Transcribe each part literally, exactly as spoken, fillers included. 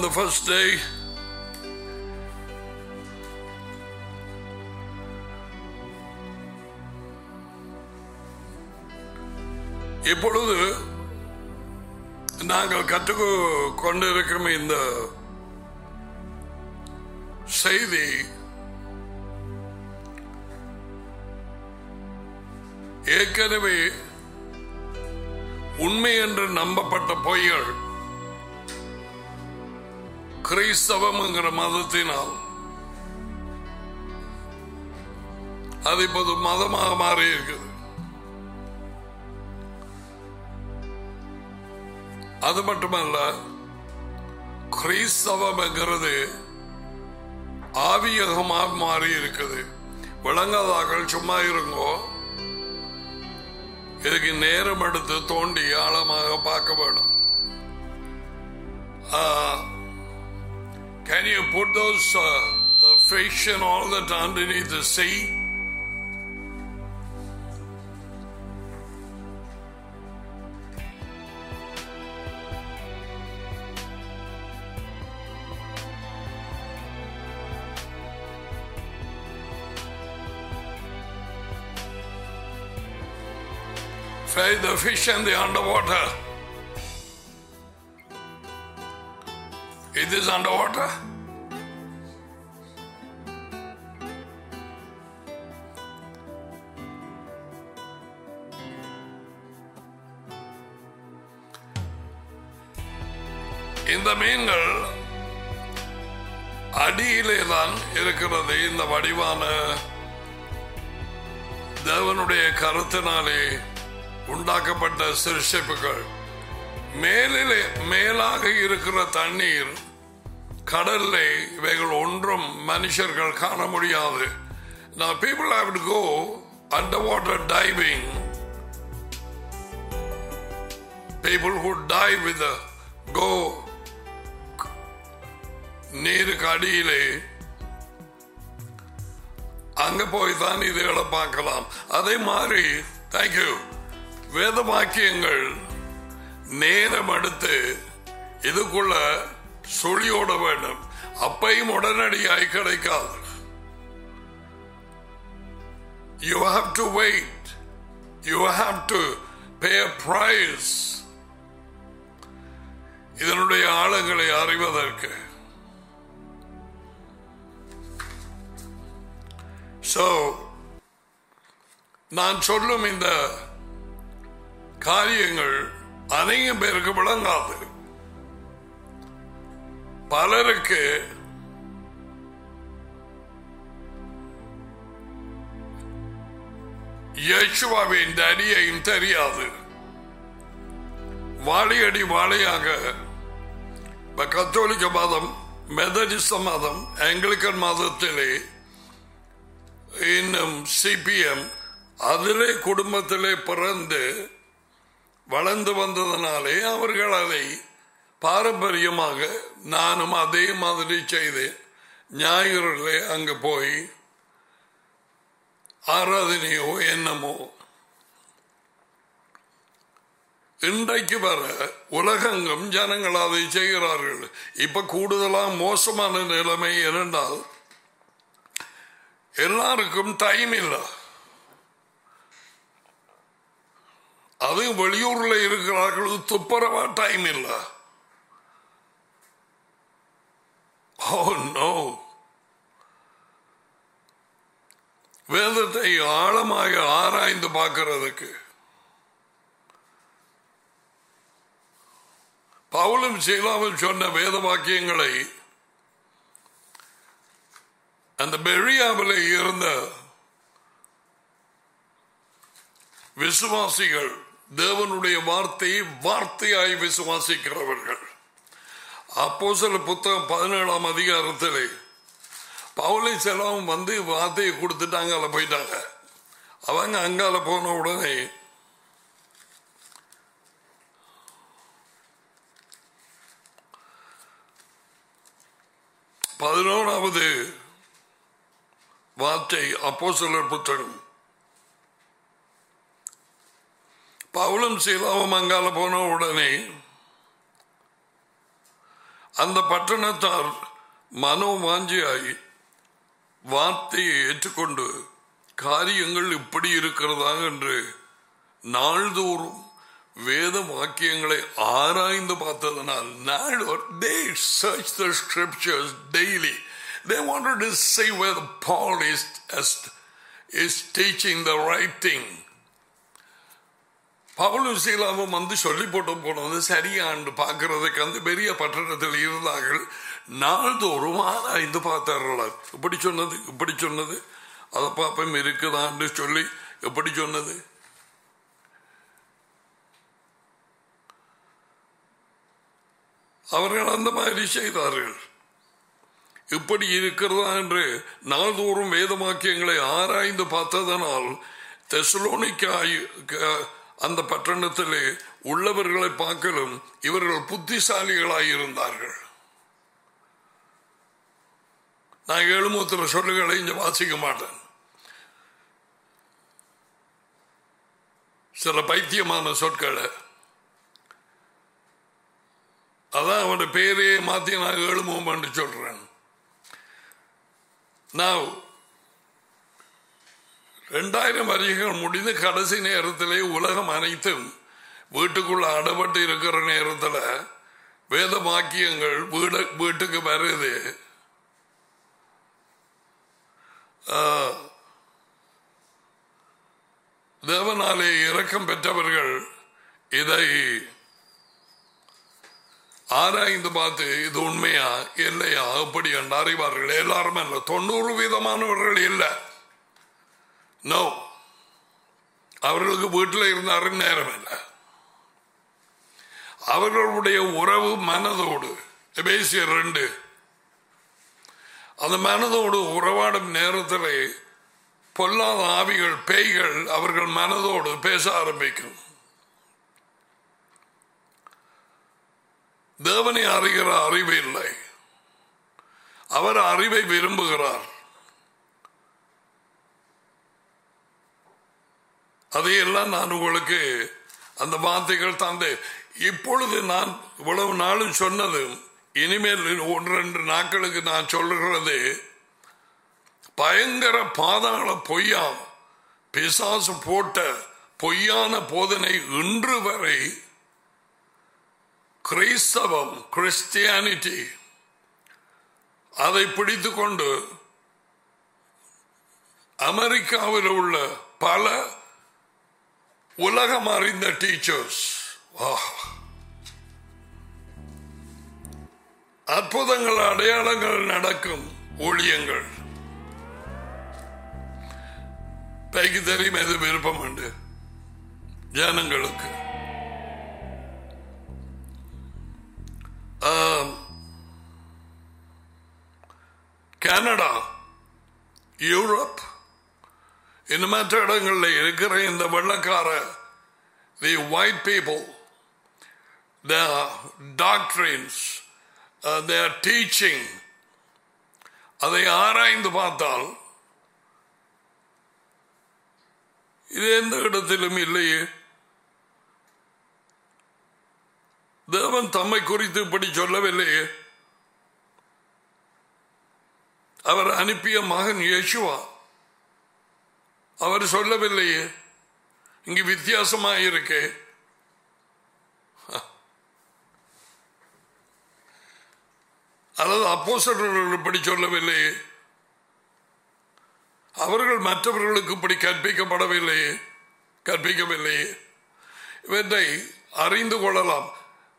the first day. இப்பொழுது நாங்கள் கற்றுக் கொண்டிருக்கும் இந்த செய்தி ஏற்கனவே உண்மை என்று நம்பப்பட்ட பொய்கள் கிறிஸ்தவம் என்கிற மதத்தினால் அது இப்போது மதமாக மாறி இருக்குது. அது மட்டுமல்ல, கிறிஸ்தவம் என்கிறது ஆவியகமாக மாறி இருக்குது. விளங்காதாக்கள் சும்மா இருங்கோ, இதுக்கு நேரம் எடுத்து தோண்டி ஆழமாக பார்க்க வேணும். Can you put those uh, the fish and all that underneath the sea? Fry the fish and the underwater. It is underwater. இந்த மீன்கள் அடியிலே தான் இருக்கிறது. இந்த வடிவான தேவனுடைய கருத்தினாலே உண்டாக்கப்பட்ட சிருஷ்டிப்புகள். மேலிலே மேலாக இருக்கிற தண்ணீர் கடல்ல இவைகள் ஒன்றும் மனுஷர்கள் காண முடியாது. Now people have to go underwater diving. People who dive with the go நீருக்கு அடியிலே அங்க போய் தான் இதுகளை பார்க்கலாம். அதே மாதிரி தேங்க்யூ வேத வாக்கியங்கள் நேரம் எடுத்து இதுக்குள்ள சுழியோட வேண்டும். அப்பையும் உடனடியாய் கிடைக்காது. You have to wait. You have to pay a price. இதனுடைய ஆழங்களை அறிவதற்கு. So நான் சொல்லும் இந்த காரியங்கள் அநேக பேருக்கு விளங்காது. பலருக்கு இயேசுவின் அடியையும் தெரியாது. வாழையடி வாழையாக கத்தோலிக்க மதம், மெதடிஸ்ட் மதம், ஆங்கிலிக்கன் மதத்திலே, இன்னும் சிபிஎம் அதிலே குடும்பத்திலே பிறந்து வளர்ந்து வந்ததனாலே அவர்கள் அதை பாரம்பரியமாக நானும் அதே மாதிரி செய்தேன். ஞாயிறிலே அங்கு போய் ஆராதனையோ என்னமோ. இன்றைக்கு வர உலகெங்கும் ஜனங்கள் அதை செய்கிறார்கள். இப்ப கூடுதலாக மோசமான நிலைமை என்னென்றால் எல்லாருக்கும் டைம் இல்லை. அது வெளியூர்ல இருக்கிறார்கள், துப்புரவா டைம் இல்லை. Oh no. வேதத்தை ஆழமாக ஆராய்ந்து பார்க்கிறதுக்கு பவுலும் சீலாவும் சொன்ன வேத வாக்கியங்களை அந்த பெரியாவில் இருந்த விசுவாசிகள், தேவனுடைய வார்த்தையை வார்த்தையாய் விசுவாசிக்கிறவர்கள். அப்போஸ்தலர் புத்தகம் பதினேழாம் அதிகாரத்திலே பவுலும் சீலாவும் வந்து வார்த்தையை கொடுத்துட்டு அங்கால போயிட்டாங்க. அவங்க அங்கால போன உடனே பதினோராவது வார்த்தை அப்போஸ்தலர் புத்தகம், பவுலும் சீலாவும் அங்கால போன உடனே அந்த பட்டணத்தார் மனோவாஞ்சியாய் வார்த்தையை ஏற்றுக்கொண்டு காரியங்கள் இப்படி இருக்கிறதா என்று நாள்தோறும் வேத வாக்கியங்களை ஆராய்ந்து பார்த்ததனால் நாள்தோர் they search the scriptures daily. They wanted to see whether Paul is, is teaching the right thing. பவுலும் சீலாவும் வந்து சொல்லி போட்டு போனது சரியாண்டு பார்க்கறதுக்கு அந்த பெரிய பட்டணத்தில் இருந்தார்கள். நாள்தோறும் ஆராய்ந்து பார்த்தார்கள். இப்படி சொன்னது இப்படி சொன்னது அதை பாப்பம் இருக்குதான்னு சொல்லி எப்படி சொன்னது. அவர்கள் அந்த மாதிரி செய்தார்கள். இப்படி இருக்கிறதா என்று நாள்தோறும் வேதவாக்கியங்களை ஆராய்ந்து பார்த்ததனால் தெசலோனிக்காய் அந்த பட்டணத்திலே உள்ளவர்களை பார்க்கலும் இவர்கள் புத்திசாலிகளாய் இருந்தார்கள். நான் எழுமூத்திர சொல்லுகளை இங்க வாசிக்க மாட்டேன். சில பைத்தியமான சொற்களை அதான் அவனுடைய பேரையே மாத்தி நான் எழுமும் என்று சொல்றேன். நான் இரண்டாயிரம் வருஷங்கள் முடிந்து கடைசி நேரத்திலே உலகம் அனைத்தும் வீட்டுக்குள்ள அடப்பட்டு இருக்கிற நேரத்தில் வேத வாக்கியங்கள் வீடு வீட்டுக்கு வருது. தேவனாலே இரக்கம் பெற்றவர்கள் இதை ஆராய்ந்து பார்த்து இது உண்மையா இல்லையா எப்படி என்று அறிவார்கள். எல்லாரும் அல்ல, தொண்ணூறு வீதமானவர்கள் இல்லை. நோ, அவர்களுக்கு வீட்டில் இருந்தாரும் நேரம் இல்லை. அவர்களுடைய உறவு மனதோடு எபேசியர் ரெண்டு அந்த மனதோடு உறவாடும் நேரத்தில் பொல்லாத ஆவிகள் பேய்கள் அவர்கள் மனதோடு பேச ஆரம்பிக்கும். தேவனை அறிகிற அறிவு இல்லை, அவர் அறிவை விரும்புகிறார். அதையெல்லாம் நான் உங்களுக்கு அந்த வார்த்தைகள் தந்து இப்பொழுது நான் இவ்வளவு நாளும் சொன்னது இனிமேல் ஒன்று ரெண்டு நாட்களுக்கு நான் சொல்லுகிறது பயங்கர பாதாள பொய்யா பிசாசு போட்ட பொய்யான போதனை இன்று வரை கிறிஸ்தவம் கிறிஸ்டியானிட்டி அதை பிடித்து கொண்டு அமெரிக்காவில் உள்ள பல உலகம் அறிந்த டீச்சர்ஸ் அற்புதங்கள் அடையாளங்கள் நடக்கும் ஊழியங்கள் பைக்கு தெரியும் எது விருப்பம் உண்டு ஜனங்களுக்கு. கனடா, யூரோப், இன்னும் மற்ற இடங்களில் இருக்கிற இந்த வெள்ளக்கார the white people, their doctrines, uh, their teaching, அதை ஆராய்ந்து பார்த்தால் இது எந்த இடத்திலும் இல்லையே. தேவன் தம்மை குறித்து இப்படி சொல்லவில்லையே. அவர் அனுப்பிய மகன் யேசுவா அவர் சொல்லவில்லையே. இங்கு வித்தியாசமாக இருக்கே. அதாவது அப்போஸ்தலர்கள் இப்படி சொல்லவில்லையே. அவர்கள் மற்றவர்களுக்கு இப்படி கற்பிக்கப்படவில்லையே கற்பிக்கவில்லையே. இவற்றை அறிந்து கொள்ளலாம்.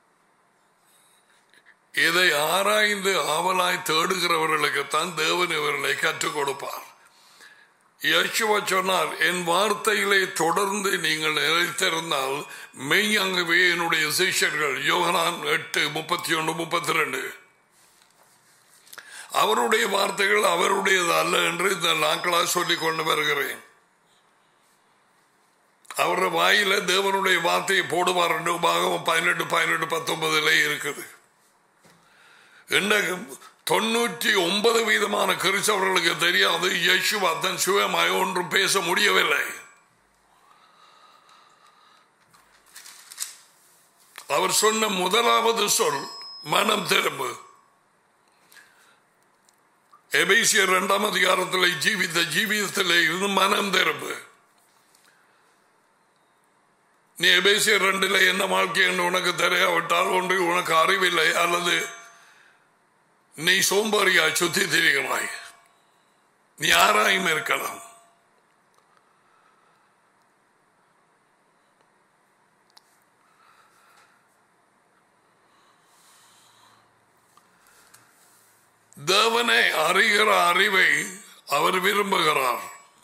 இதை ஆராய்ந்து ஆவலாய் தேடுகிறவர்களுக்குத்தான் தேவன் இவர்களை கற்றுக் கொடுப்பார். யேசுவா சொன்னார், என் வார்த்தையிலே தொடர்ந்து நீங்கள் நிலைத்திருந்தால் மெய்யாகவே என்னுடைய சிஷ்யர்கள். யோகனான் எட்டு முப்பத்தி ஒன்று முப்பத்தி ரெண்டு. அவருடைய வார்த்தைகள் அவருடையது அல்ல என்று இந்த நாட்களாக சொல்லிக் கொண்டு வருகிறேன். அவருடைய வாயில தேவனுடைய வார்த்தையை போடுவார் என்று பாகம் பதினெட்டு பதினெட்டு பத்தொன்பதுல இருக்குது. தொண்ணூற்றி ஒன்பது வீதமான கிறிஸ்தவர்களுக்கு தெரியாது யேசுவா தன் சுயமாய் ஒன்றும் பேச முடியவில்லை. அவர் சொன்ன முதலாவது சொல் மனம் திரும்பு. எபேசியர் இரண்டாம் அதிகாரத்தில் ஜீவித்த ஜீவிதத்தில் இருந்து மனம் திரும்பு. நீ எபேசியர் ரெண்டில் என்ன வாழ்க்கை என்று உனக்கு தெரியாவிட்டால் ஒன்று உனக்கு அறிவில்லை, அல்லது நீ சோம்பறியாய் சுத்தி திரிகிறாய். நீ யாராயும் இருக்கலாம். தேவனை அறிகிற அறிவை அவர் விரும்புகிறார்.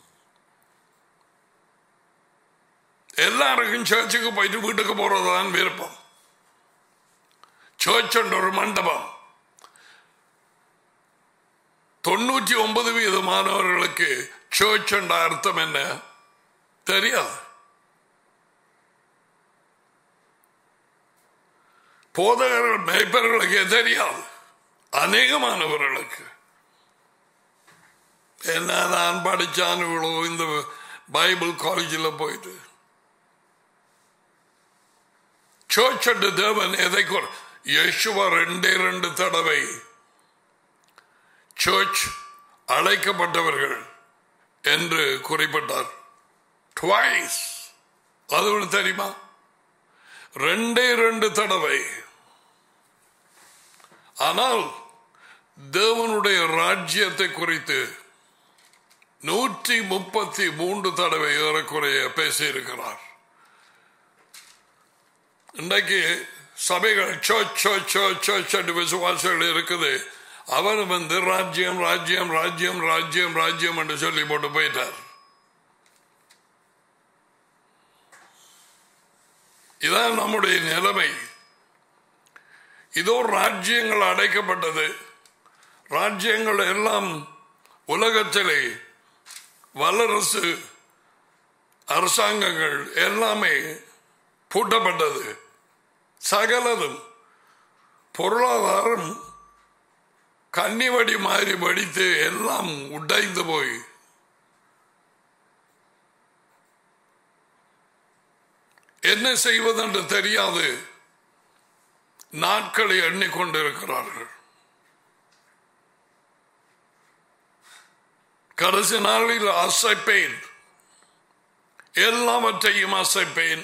எல்லாருக்கும் சர்ச்சுக்கு போயிட்டு வீட்டுக்கு போறதுதான் விருப்பம். சர்ச் என்ற ஒரு மண்டபம். தொண்ணூற்றி ஒன்பது வீதமானவர்களுக்கு சர்ச் என்ற அர்த்தம் என்ன தெரியாது. போதகர்கள் மேய்ப்பர்களுக்கு தெரியாது. அநேகமானவர்களுக்கு என்ன நான் படிச்சானுகளோ இந்த பைபிள் காலேஜில் போயிட்டு சர்ச் என்ற தேவன் எதை யேசுவா ரெண்டே ரெண்டு தடவை சர்ச் அழைக்கப்பட்டவர்கள் என்று குறிப்பிட்டார். ட்வைஸ். அது ஒன்று தெரியுமா? ரெண்டே ரெண்டு தடவை. ஆனால் தேவனுடைய ராஜ்யத்தை குறித்து நூற்றி முப்பத்தி மூன்று தடவை ஏறக்குறைய பேசியிருக்கிறார். இன்றைக்கு சபைகள் சர்ச் சர்ச் சர்ச் சர்ச் என்று விசுவாசங்கள் இருக்குது. அவர் வந்து ராஜ்யம் ராஜ்யம் ராஜ்யம் ராஜ்யம் ராஜ்யம் என்று சொல்லி போட்டு போயிட்டார். இதான் நம்முடைய நிலைமை. இதோ ராஜ்யங்கள் அடைக்கப்பட்டது. ராஜ்யங்கள் எல்லாம் உலகத்திலே வல்லரசு அரசாங்கங்கள் எல்லாமே பூட்டப்பட்டது. சகலதும் பொருளாதாரம் கன்னிவடி மாதிரி வடித்து எல்லாம் உடைந்து போய் என்ன செய்வதென்று தெரியாது நாட்களை எண்ணிக்கொண்டிருக்கிறார்கள். கடைசி நாளில் அசைப்பேன், எல்லாவற்றையும் அசைப்பேன்,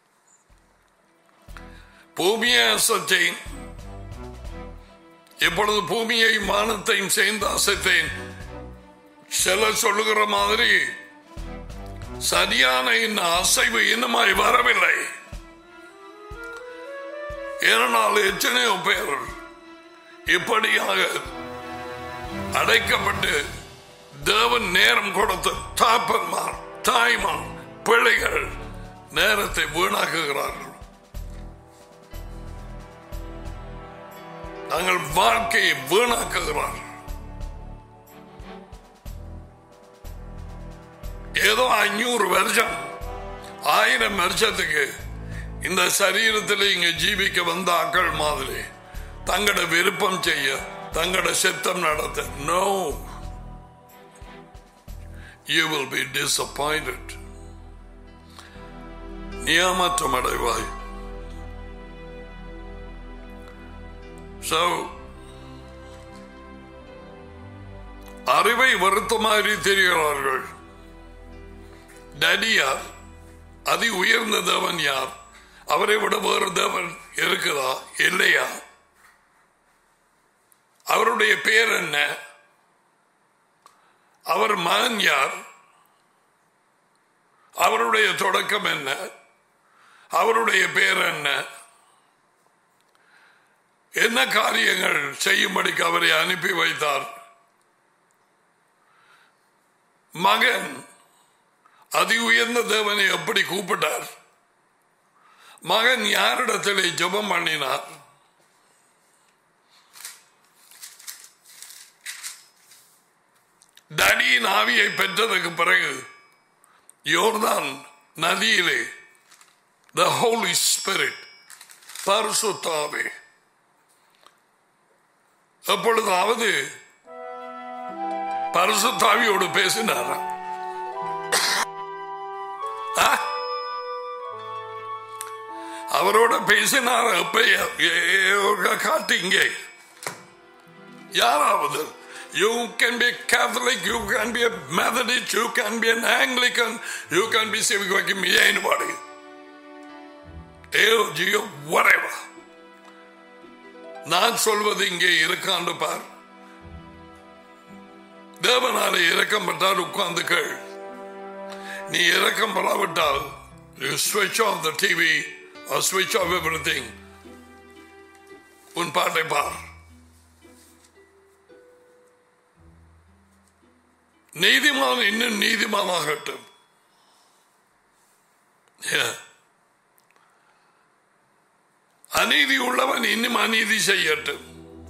பூமியை அசைத்தேன், இப்பொழுது பூமியை வானத்தையும் சேர்ந்து அசைத்தேன். சிலர் சொல்லுகிற மாதிரி சரியான இந்த அசைவு இன்னுமாய் வரவில்லை. ஏனால் எத்தனையோ பேர் இப்படியாக அடைக்கப்பட்டு தேவன் நேரம் கொடுத்த தாப்பன்மார் தாய்மார் பிள்ளைகள் நேரத்தை வீணாக்குகிறார்கள். தங்கள் வாழ்க்கையை வீணாக்குகிறார்கள். ஏதோ ஐநூறு வருஷம் ஆயிரம் வருஷத்துக்கு இந்த சரீரத்தில் இங்க ஜீவிக்க வந்த ஆக்கள் மாதிரி தங்களோட விருப்பம் செய்ய தங்களோட சித்தம் நடத்த. No, you will be disappointed. நியமற்றம் அடைவாய். So அறிவை வருத்த மாதிரி தெரிகிறார்கள். டேடி யார்? அதி உயர்ந்த தேவன் யார்? அவரை விட வேறு தேவன் இருக்குதா இல்லையா? அவருடைய பேர் என்ன? அவர் மகன் யார்? அவருடைய தொடக்கம் என்ன? அவருடைய பேர் என்ன? என்ன காரியங்கள் செய்யும்படிக்கு அவரை அனுப்பி வைத்தார்? மகன் அதி உயர்ந்த தேவனை எப்படி கூப்பிட்டார்? மகன் யாரிடத்திலே ஜெபம் பண்ணினார்? டேடியின் ஆவியை பெற்றதற்கு பிறகு யோர்தான் நதியிலே the Holy Spirit பரிசுத்த ஆவி எப்பொழுதாவது பரிசுத்த ஆவியோடு பேசினார். அவரோட பேசினார். எப்ப காட்டு இங்கே யாராவது You can be Catholic, you can be a Methodist, you can be an Anglican, you can be civic, you can be anybody. A O G O, whatever. நான் சொல்வது இங்கே இருக்காண்டு பார். தேவனாலே இரக்கம் பட்டால் உட்கார்ந்து கேள். நீ இரக்கம் படாவிட்டால் you switch off the T V or switch off everything. உன் பாட்டை பார். நீதிமான் இன்னும் நீதிமானாகட்டும். அநீதி உள்ளவன் இன்னும் அநீதி செய்யட்டும்.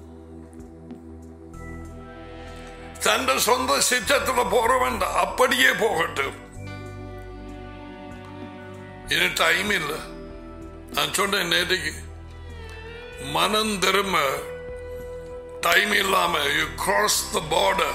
தந்த சொந்த சித்தத்தில் போறவன் அப்படியே போகட்டும். இன்னும் டைம் இல்லை. நான் சொன்னேன் நேற்றுக்கு, மனம் திரும்ப டைம் இல்லாம யூ கிராஸ் த பார்டர்.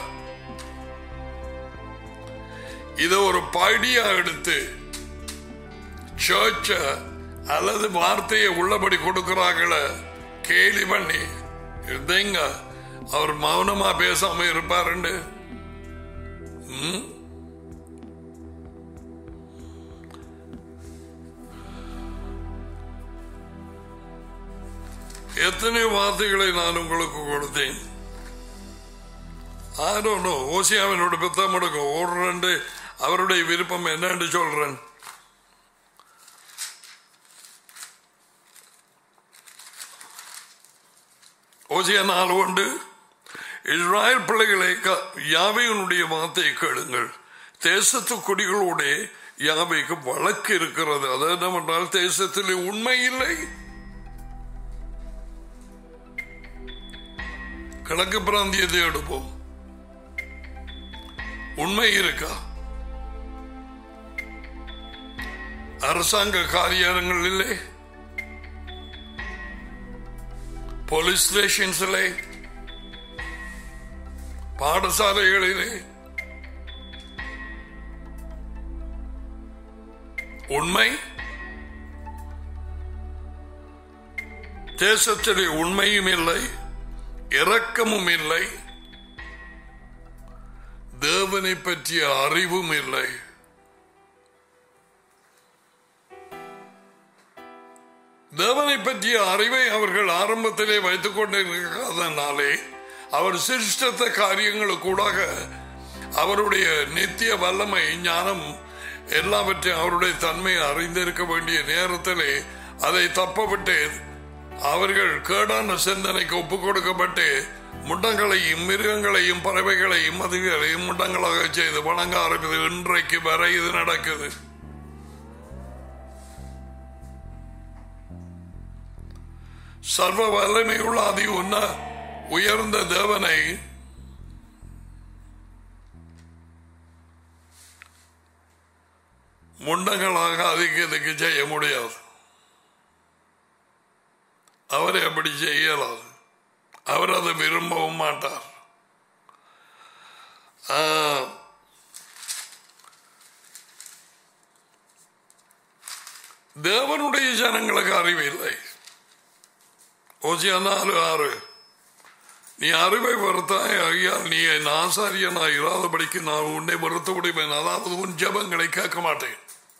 இதை ஒரு படியா எடுத்து சர்ச்ச அல்லது வார்த்தையை உள்ளபடி கொடுக்கிறாங்கள கேலி பண்ணி இருந்தீங்க. அவர் மௌனமா பேசாம இருப்பாருண்டு. எத்தனை வார்த்தைகளை நான் உங்களுக்கு கொடுத்தேன். ஆரோனோ ஓசியாவினோட பித்தம் எடுக்கும் ஓடுறேன். அவருடைய விருப்பம் என்னன்னு சொல்றேன். ஓசியா நாலு உண்டு. இஸ்ராயல் பிள்ளைகளை யாவையினுடைய வார்த்தையை கேளுங்கள். தேசத்து குடிகளோட யாவைக்கு வழக்கு இருக்கிறது. அது என்னவென்றால் தேசத்தில் உண்மை இல்லை. கிழக்கு பிராந்தியத்தை எடுப்போம். உண்மை இருக்கா? அரசாங்க காரியாலயங்களிலே, போலீஸ் ஸ்டேஷன்ஸிலே, பாடசாலைகளிலே உண்மை. தேசத்திலே உண்மையும் இல்லை, இரக்கமும் இல்லை, தேவனை பற்றிய அறிவும் இல்லை. தேவனை பற்றிய அறிவை அவர்கள் ஆரம்பத்திலே வைத்துக் கொண்டிருக்கிறதுனாலே அவர் சிருஷ்டத்த காரியங்களுக்கூடாக அவருடைய நித்திய வல்லமை ஞானம் எல்லாவற்றையும் அவருடைய தன்மையை அறிந்திருக்க வேண்டிய நேரத்திலே அதை தப்பவிட்டு அவர்கள் கேடான சிந்தனைக்கு ஒப்புக் கொடுக்கப்பட்டு முண்டங்களையும் மிருகங்களையும் பறவைகளையும் மதுகளையும் முண்டங்களாக செய்து வணங்க ஆரம்பித்து இன்றைக்கு வரை இது நடக்குது. சர்வ வல்லமை உள்ள அதி உன்ன உயர்ந்த தேவனை முண்டங்களாக அதிகத்துக்கு செய்ய முடியாது. அவரை அப்படி செய்யலாது. அவர் அதை விரும்பவும் மாட்டார். தேவனுடைய ஜனங்களுக்கு அறிவில்லை. ஓசியா நாலு ஆறு, நீ அறிவை வருத்தாய் ஐயால் நீ என் ஆசாரியனாய் இராதபடிக்கு நான் உன்னை வருத்த விடுவேன். அதாவது உன் ஜபங்களை கேட்க மாட்டேன்.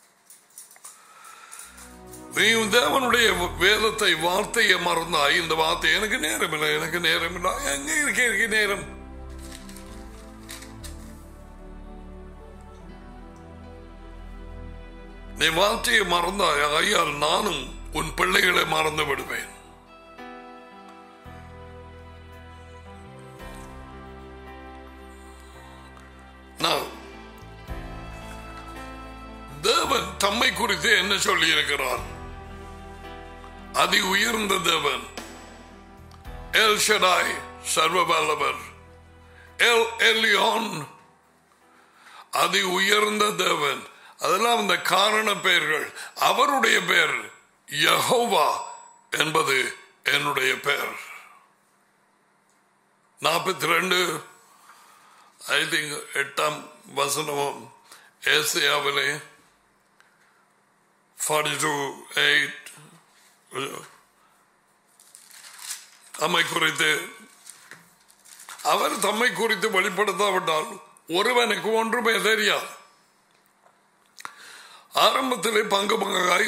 நீ தேவனுடைய வேதத்தை வார்த்தையை மறந்தாய். இந்த வார்த்தை எனக்கு நேரம் இல்லை, எனக்கு நேரம் இல்லை. எங்க இருக்க இருக்கு நேரம்? நீ வார்த்தையை மறந்தாய் ஐயால் நானும் உன் பிள்ளைகளை மறந்து விடுவேன். தேவன் தம்மை குறித்து என்ன சொல்லி இருக்கிறார்? அதி உயர்ந்த தேவன், எல் ஷடாய் சர்வ வல்லவர், எல் எலியோன் அதி உயர்ந்த தேவன். அதெல்லாம் அந்த காரண பெயர்கள். அவருடைய பெயர் யெகோவா என்பது என்னுடைய பெயர். நாற்பத்தி ரெண்டு ஐ திங்க் எட்டாம் வசனமும் ஏசாயாவிலே ஃபார்ட்டி டூ எயிட் நம்மை குறித்து அவர் தம்மை குறித்து வெளிப்படுத்தாவிட்டால் ஒருவனுக்கு ஒன்றுமே தெரியாது. ஆரம்பத்திலே பங்கு பங்காய்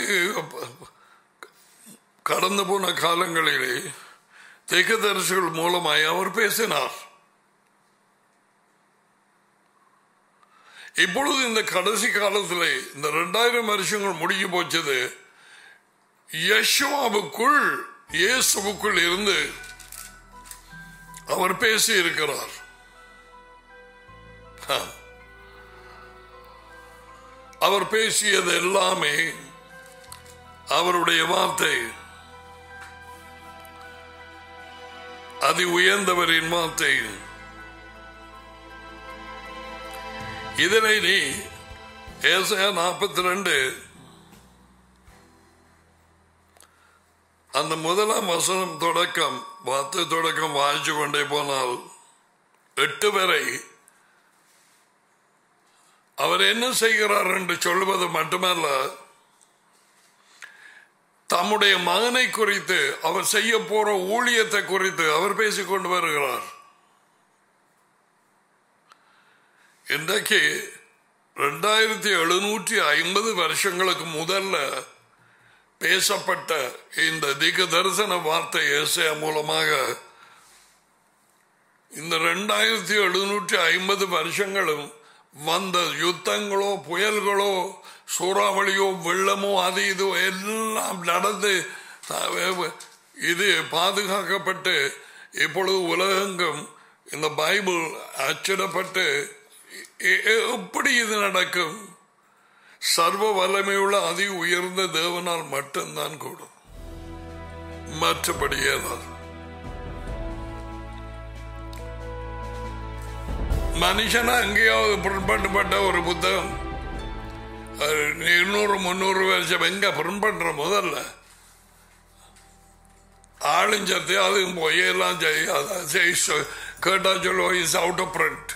கடந்து போன காலங்களிலே தீர்க்கதரிசிகள் மூலமாய் அவர் பேசினார். இப்பொழுது இந்த கடைசி காலத்திலே இந்த இரண்டாயிரம் வருஷங்கள் முடிஞ்சு போச்சது. யெஷுவாவுக்குள் இயேசுவுக்குள் இருந்து அவர் பேசி இருக்கிறார். அவர் பேசியது எல்லாமே அவருடைய வார்த்தை, அதி உயர்ந்தவரின் வார்த்தை. இதனை நீ ஏசாயா நாற்பத்தி ரெண்டு அந்த முதலாம் வசனம் தொடக்கம் வார்த்தை தொடக்கம் வாய்ச்சி கொண்டே போனால் எட்டு வரை அவர் என்ன செய்கிறார் என்று சொல்வது மட்டுமல்ல, தம்முடைய மகனை குறித்து அவர் செய்ய போற ஊழியத்தை குறித்து அவர் பேசிக் கொண்டு வருகிறார். இன்றைக்கு இரண்டாயிரத்தி எழுநூற்றி ஐம்பது வருஷங்களுக்கு முதல்ல பேசப்பட்ட இந்த தீர்க்க தரிசன வார்த்தை ஏசாயா மூலமாக இந்த இரண்டாயிரத்தி எழுநூற்றி ஐம்பது வருஷங்களும் வந்த யுத்தங்களோ புயல்களோ சூறாவளியோ வெள்ளமோ அது இது எல்லாம் நடந்து இது பாதுகாக்கப்பட்டு இப்பொழுது உலகெங்கும் இந்த பைபிள் அச்சிடப்பட்டு எப்படி இது நடக்கும்? சர்வ வல்லமையுள்ள அதி உயர்ந்த தேவனால் மட்டும்தான் கூடும், மற்றபடி ஏதாவது மனுஷனா அங்கேயாவது பிரிண்ட் பண்ணப்பட்ட ஒரு புத்தகம் இருநூறு முன்னூறு வருஷம் எங்க பிரிண்ட் பண்ற முதல்ல ஆளுஞ்சத்தை அதுவும் போய் எல்லாம் கேட்டா சொல்லுவோம் is out of print,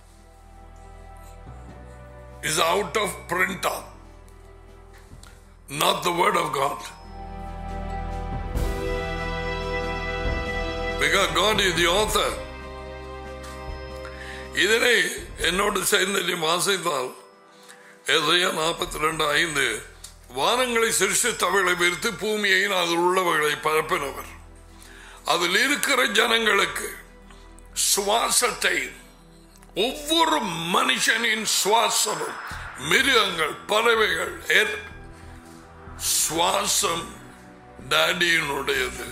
is out of print, not the word of God, because God is the author. இதனை என்னோடு சேர்ந்து நீ வாசித்தால் ஏசாயா நாற்பத்தி ரெண்டு ஐந்து வானங்களை சிருஷ்டித்தவர்களை விரித்து பூமியை அதில் உள்ளவர்களை பரப்பினவர், அதில் இருக்கிற ஜனங்களுக்கு சுவாசத்தை, ஒவ்வொரு மனுஷனின் சுவாசமும் மிருகங்கள் பறவைகள் சுவாசம் டாடியினுடையது.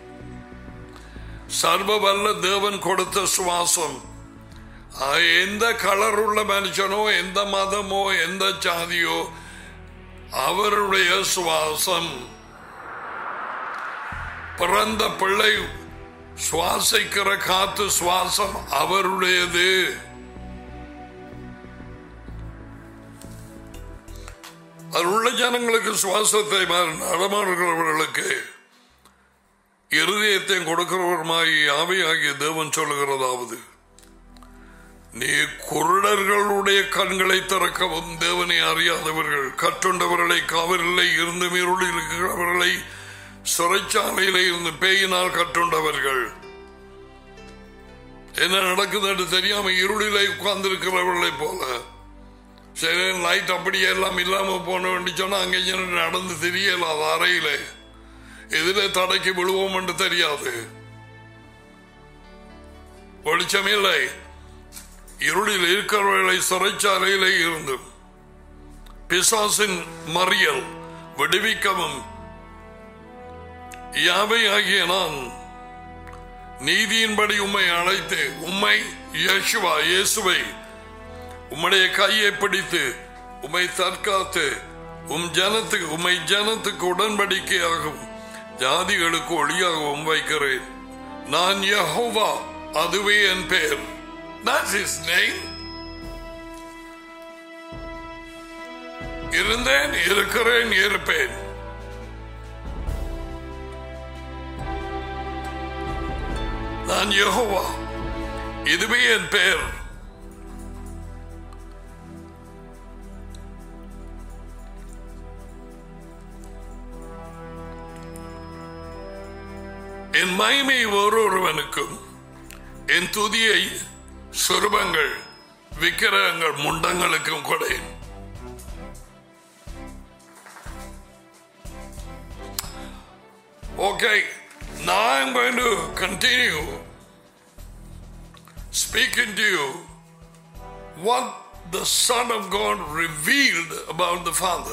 சர்வ வல்ல தேவன் கொடுத்த சுவாசம். எந்த கலர் உள்ள மனுஷனோ எந்த மதமோ எந்த ஜாதியோ அவருடைய சுவாசம். பிறந்த பிள்ளை சுவாசிக்கிற காத்து சுவாசம் அவருடையது. உள்ள ஜனங்களுக்கு சுவாசத்தை நடமாடுகிறவர்களுக்கு இருதயத்தை கொடுக்கிறவருமாய் ஆவியாகிய தேவன் சொல்லுகிறதாவது, நீ குருடர்களுடைய கண்களை திறக்கவும் தேவனை அறியாதவர்கள் கற்றுண்டவர்களை காவலிலே இருந்து இருளில் இருக்கிறவர்களை சிறைச்சாலையில இருந்து பேயினால் கற்றுண்டவர்கள் என்ன நடக்குது என்று தெரியாம இருளிலே உட்கார்ந்திருக்கிறவர்களை போல சரி லைட் அப்படியே எல்லாம் இல்லாம போன வேண்டி சொன்னா அங்கே நடந்து தெரியலாத அறையில எதிலே தடைக்கு விழுவோம் என்று தெரியாது, வெளிச்சமில்லை, இருளில் இருக்கிறவர்களை சிறைச்சாலையிலே இருந்து பிசாசின் மறியல் விடுவிக்கவும் யாவை ஆகிய நான் நீதியின்படி உம்மை அழைத்து உம்மை யேசுவா இயேசுவை உம்முடைய கையை பிடித்து உம்மை தற்காத்து உம் ஜனத்துக்கு உம்மை ஜனத்துக்கு உடன்படிக்கையாகவும் ஜாதிகளுக்கு ஒளியாகவும் வைக்கிறேன். நான் யெகோவா, அதுவே என் பெயர். That's his name. இருந்தேன், இருக்கிறேன், இருப்பேன். நான் யெகோவா, இதுவே என் பெயர். என் மகிமை ஒருவனுக்கும் என் துதியை சொருபங்கள் விக்கிரகங்கள் முண்டங்களுக்கும் கொடேன். Okay, now I'm going to continue speaking to you what the Son of God revealed about the Father.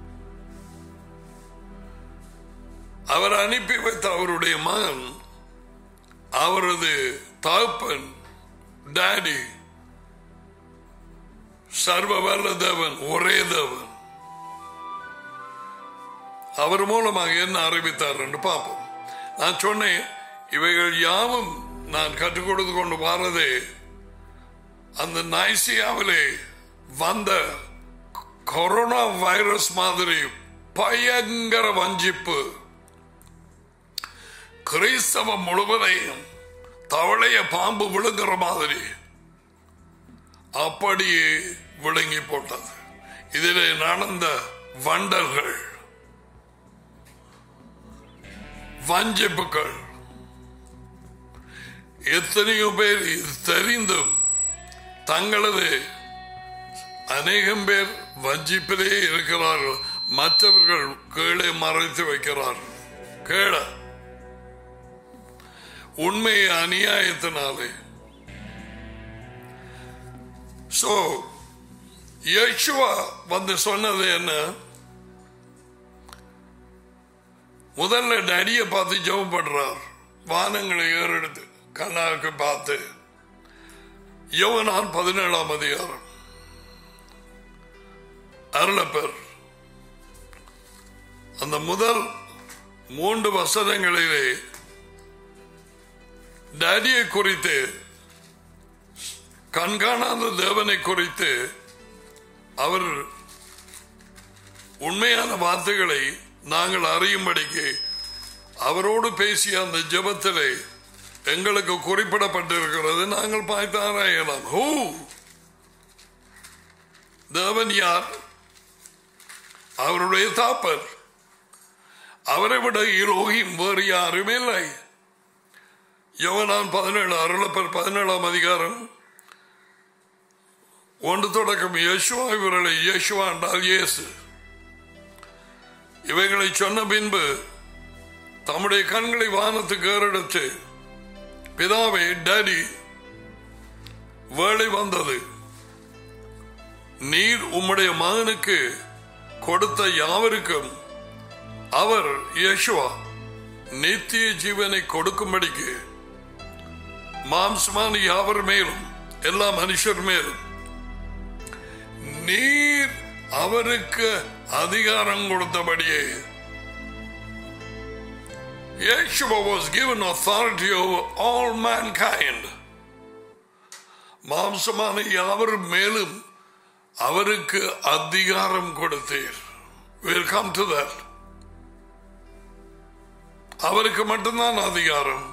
அவர் அனுப்பி வைத்த அவருடைய மகன், அவரது தகப்பன், டாடி, சர்வ வல்ல தேவன், ஒரே தேவன், அவர் மூலமாக என்ன அறிவித்தார் என்று பார்ப்போம். நான் சொன்னேன், இவைகள் யாவும் நான் கற்றுக் கொடுத்து கொண்டு வாரதே அந்த நைசியாவிலே வந்த கொரோனா வைரஸ் மாதிரி பயங்கர வஞ்சிப்பு கிறிஸ்தவம் முழுவதையும் தவளைய பாம்பு விழுங்குற மாதிரி அப்படியே விழுங்கி போட்டது. இதிலே நடந்த வண்டர்கள், வஞ்சிப்புகள், எத்தனையோ பேர் தெரிந்தும் தங்களது அநேகம் பேர் வஞ்சிப்பிலே இருக்கிறார்கள். மற்றவர்கள் கீழே மறைத்து வைக்கிறார்கள். கீழே உண்மையை அநியாயத்தினாலே. சோ யேசுவா வந்து சொன்னது என்ன? முதல்ல டடியை பார்த்து ஜெபம் பண்றார். வானங்களை ஏறெடுத்து கண்ணாக்கு பார்த்து. யோவான் பதினேழாம் அதிகாரம் அருளப்பர் அந்த முதல் மூன்று வசனங்களிலே டாடியை குறித்து, கண்காணாத தேவனை குறித்து அவர் உண்மையான வார்த்தைகளை நாங்கள் அறியும்படிக்கு அவரோடு பேசிய அந்த ஜெபத்திலே எங்களுக்கு குறிப்பிடப்பட்டிருக்கிறது. நாங்கள் பார்த்து ஆராயலாம். ஹூ தேவன் யார்? அவருடைய தாப்பர். அவரை விட இலோகிம் வேறு யாருமே இல்லை. யோவான் பதினேழு அருளப்பர் பதினேழாம் அதிகாரம் ஒன்று தொடக்கம் யேசுவா இவர்களை யேசுவா என்றால் இயேசு. இவைகளை சொன்ன பின்பு தம்முடைய கண்களை வானத்துக்கு ஏறெடுத்து, பிதாவே, டாடி, வேளை வந்தது. நீர் உம்முடைய மகனுக்கு கொடுத்த யாவருக்கும் அவர் யேசுவா நித்திய ஜீவனை கொடுக்கும்படிக்கு மாம்சமான யாவர் மேலும் எல்லா மனுஷர் மேலும் நீர் அவருக்கு அதிகாரம் கொடுத்தபடியே. Yeshua was given authority over all mankind. மாம்சமான யாவர் மேலும் அவருக்கு அதிகாரம் கொடுத்தீர். We'll come to that. அவருக்கு மட்டும்தான் அதிகாரம்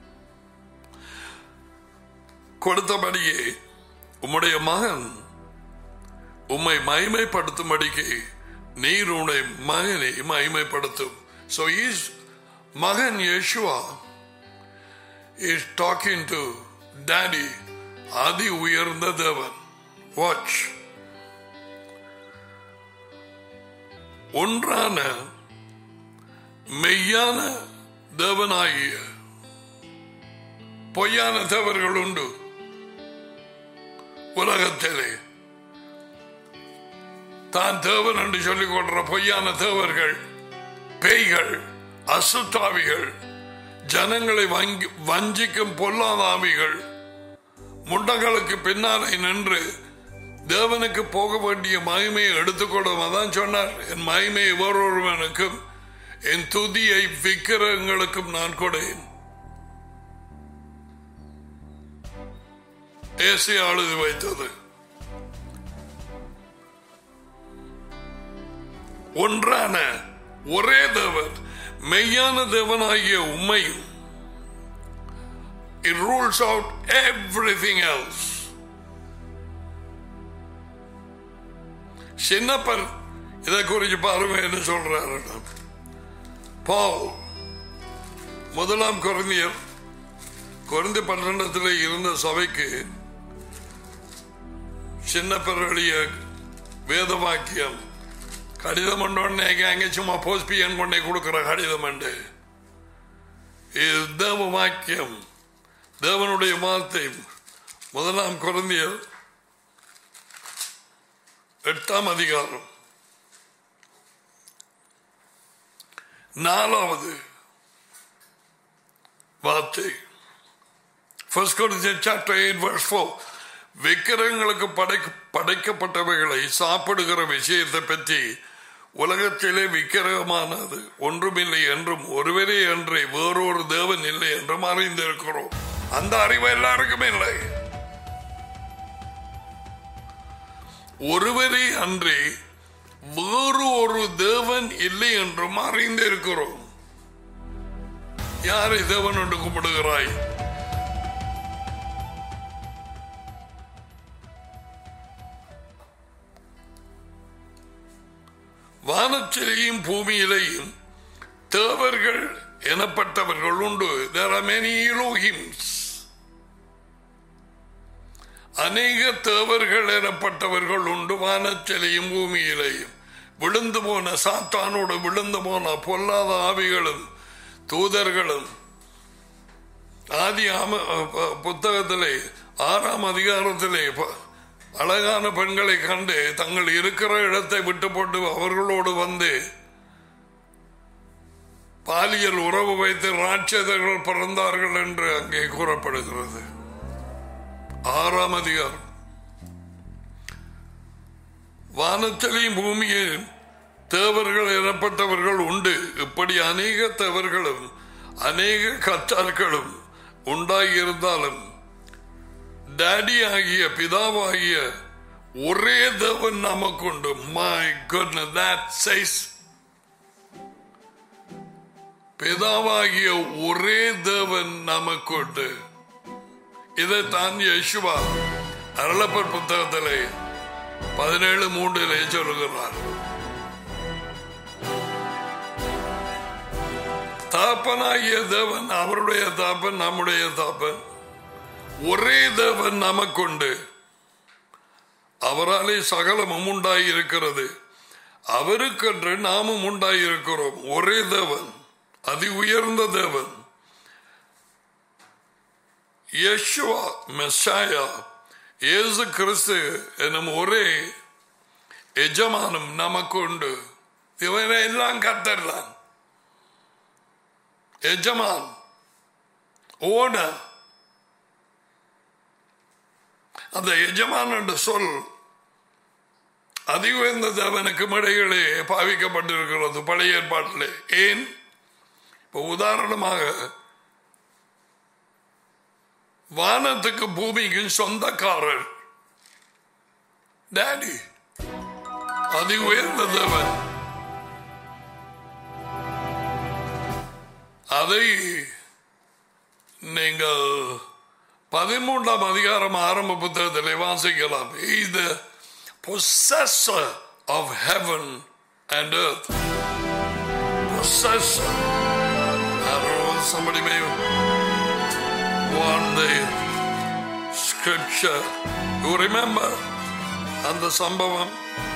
கொடுத்தபடியே உம்முடைய மகன் உம்மை மகிமைப்படுத்தும்படிக்கு நீர் உன்னுடைய மகனை மகிமைப்படுத்தும். So his மகன் Yeshua is talking to daddy, ஆதி உயர்ந்த தேவன். Watch. ஒன்றான மெய்யான தேவனாகிய, பொய்யான தேவர்கள் உண்டு உலகத்திலே. தான் தேவன் என்று சொல்லிக் கொள்ற பொய்யான தேவர்கள், பேய்கள், அசுத்தாவிகள், ஜனங்களை வஞ்சிக்கும் பொல்லாதாவிகள், முண்டங்களுக்கு பின்னாலே நின்று தேவனுக்கு போக வேண்டிய மகிமையை எடுத்துக்கொள்ளும். அதான் சொன்னார், என் மகிமையை ஒவ்வொருவனுக்கும் என் துதியை விக்கிரகங்களுக்கும் நான் கொடேன். ஏசி அழுது வைத்தது. ஒன்றான ஒரே தேவன், மெய்யான தேவனாகிய உம்மையும். It rules out everything else. Chinnappar இதை குறித்து பாருங்க என்ன சொல்றாரு. பவுல் முதலாம் கொரிந்தியர் கொரிந்து பட்டணத்தில் இருந்த சபைக்கு சின்ன பெரிய வேத வாக்கியம் கடிதம் ஒன்று அங்கே சும்மா போஸ்பியன் கொண்டே கொடுக்கிற கடிதம் உண்டு. இது தேவ வாக்கியம், தேவனுடைய வார்த்தை. முதலாம் கொரிந்தியர் எட்டாம் அதிகாரம் நாலாவது வார்த்தை. First Corinthians chapter eight verse four. விக்கிரகங்களுக்கு படைக்கப்பட்டவைகளை சாப்பிடுகிற விஷயத்தை பற்றி உலகத்திலே விக்கிரகமானது ஒன்றுமில்லை என்றும் ஒருவரே அன்றே வேறொரு தேவன் இல்லை என்றும் அறிந்திருக்கிறோம். அந்த அறிவு எல்லாருக்கும் இல்லை. ஒருவரே அன்றே வேறு ஒரு தேவன் இல்லை என்றும் அறிந்திருக்கிறோம். யாரை தேவன் என்று கும்பிடுகிறாய்? வானத்திலேயும் பூமியிலேயும் தேவர்கள் எனப்பட்டவர்கள் உண்டு. There are many Elohims. அநேக தேவர்கள் எனப்பட்டவர்கள் உண்டு வானத்திலேயும் பூமியிலேயும். விழுந்து போன சாத்தானோடு விழுந்து போன பொல்லாத ஆவிகளும் தூதர்களும் ஆதி புத்தகத்திலே ஆறாம் அதிகாரத்திலே அழகான பெண்களை கண்டு தங்கள் இருக்கிற இடத்தை விட்டு போட்டு அவர்களோடு வந்து பாலியல் உறவு வைத்து ராட்சதர்கள் பிறந்தார்கள் என்று அங்கே கூறப்படுகிறது. ஆறாம் அதிகாரம். வானத்திலையும் பூமியில் தேவர்கள் எனப்பட்டவர்கள் உண்டு. இப்படி அநேக தேவர்களும் அநேக கச்சார்களும் உண்டாகியிருந்தாலும் டாடி ஆகிய பிதாவாகிய ஒரே தேவன் நமக்குண்டு. My goodness, that says பிதாவாகிய ஒரே தேவன் நமக்குண்டு. இதைத்தான் யேசுவா அருளப்பர் புத்தகத்திலே பதினேழு மூன்றிலே சொல்லுகிறார். தாப்பனாகிய தேவன் அவருடைய தாப்பன், நம்முடைய தாப்பன், ஒரே தேவன் நமக்குண்டு. அவராலே சகலமும் உண்டாயிருக்கிறது, அவருக்கென்று நாமும் உண்டாயிருக்கிறோம். ஒரே தேவன், அதி உயர்ந்த தேவன். யேசுவா மெஸ்ஸாயா இயேசு கிறிஸ்து எனும் ஒரே எஜமானம் நமக்கு உண்டு. இவனை எல்லாம் கர்த்தர்தான், எஜமான், ஓனர். அந்த எஜமான் என்ற சொல் அதி உயர்ந்த தேவனுக்கு இடையிலே பாவிக்கப்பட்டிருக்கிறது பழைய ஏற்பாட்டிலே. ஏன்? இப்போ உதாரணமாக வானத்துக்கு பூமிக்கு சொந்தக்காரர் டாடி, அதி உயர்ந்த தேவன். அதை நீங்கள் பதிமூன்றாம் அதிகாரம் ஆரம்ப புத்தகத்திலே வாசிக்கலாம். He is the possessor of heaven and earth. Possessor. I don't know, somebody may want the scripture. You remember அந்த சம்பவம்?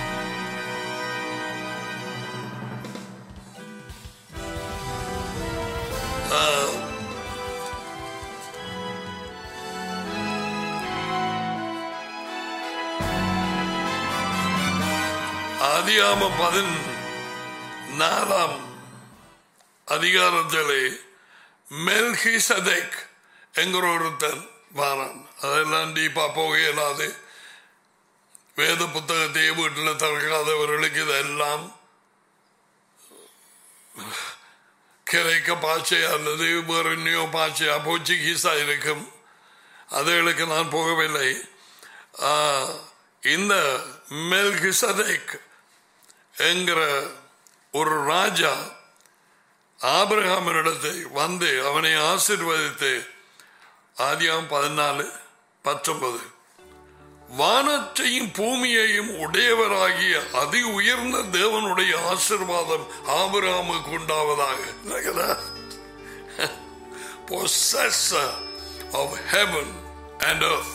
ஆதியாகமம் பதினாலாம் அதிகாரத்திலே மெல்கிசதேக் என்கிற ஒருத்தன் வாரான். அதெல்லாம் டீப்பா போக இயலாது. வேத புத்தகத்தையே வீட்டில் திறக்காதவர்களுக்கு இதெல்லாம் கிரைக்க பாச்சையா அல்லது வேறு நியோ பாச்சையா போர்ச்சுகீஸா இருக்கும். அதுகளுக்கு நான் போகவில்லை. இந்த மெல்கிசதேக் என்கிற ஒரு ராஜா ஆபிரகாமினிடத்தை வந்து அவனை ஆசீர்வதித்து, ஆதியாகமம் பதினாலு பத்தொன்பது, வானத்தையும் பூமியையும் உடையவராகிய அதி உயர்ந்த தேவனுடைய ஆசீர்வாதம் ஆபிரகாமுக்கு உண்டாவதாக. Possessor, of heaven and earth.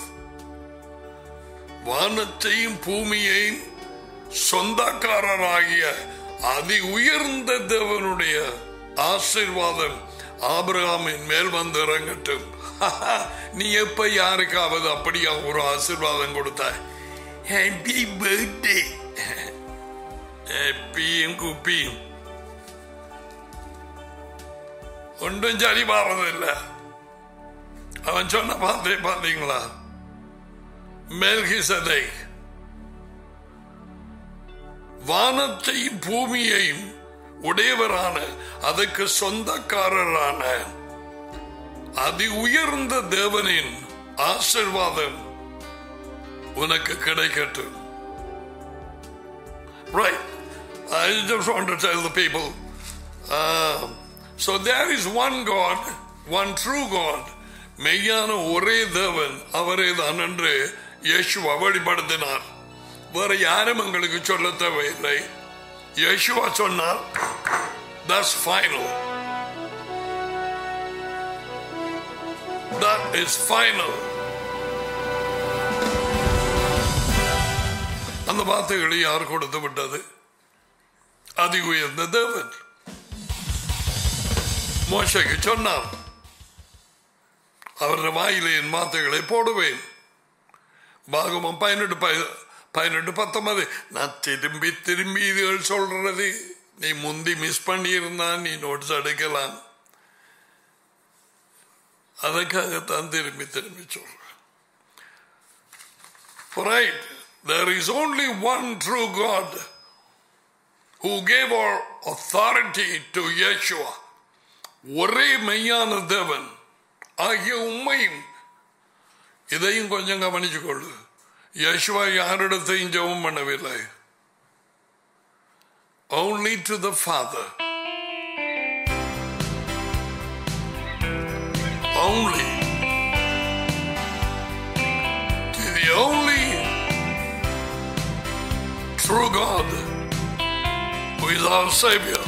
வானத்தையும் பூமியையும் சொந்தக்காரராகிய அதி உயர்ந்த தேவனுடைய ஆசீர்வாதம் ஆபிரகாமின் மேல் வந்து இறங்கட்டும். நீ எப்ப யாருக்காவது அப்படியா ஒரு ஆசீர்வாதம் கொடுத்தாய்? ஹாப்பி பர்த்டே, ஹாப்பியும் குப்பியும் ஒன்றும் சரி பாடுறதில்லை. அவன் சொன்ன பார்த்தே பார்த்தீங்களா? மெல்கிசேதேக் வானத்தையும் பூமியையும் உடையவரான அதற்கு சொந்தக்காரரான அதி உயர்ந்த தேவனின் ஆசீர்வாதம் உனக்கு கிடைக்கட்டும். Right. I just want to tell the people. Uh, so there is one God, one true God. மெய்யான ஒரே தேவன் அவரே தான் என்று இயேசுவா வெளிப்படுத்தினார். வேற யாரும் எங்களுக்கு சொல்ல தேவையில்லை. இயேசுவா சொன்னார், that's final. That is final. அந்த வார்த்தைகளை யார் கொடுத்து விட்டது? அதி உயர்ந்த தேவன். மோசேக்கு சொன்னார், அவருடைய வாயிலே என் வார்த்தைகளை போடுவேன். பாகமம் பதினெட்டு பதினெட்டு பத்தொன்பது. நான் திரும்பி திரும்பி இதுகள் சொல்றது, நீ முந்தி மிஸ் பண்ணியிருந்தா நீ நோட்ஸ் எடுக்கலாம். அதற்காகத்தான் திரும்பி திரும்பி சொல்றேன். Right. There is only one true God who gave our authority to Yeshua. ஒரே மெய்யான தேவன் ஆகிய உண்மையும். இதையும் கொஞ்சம் கவனிச்சுக்கொள்ளு. யேசுவா யாரிடத்தையும் ஜெபம் பண்ணவில்லை. Only to the Father. Only to the only true God who is our Savior.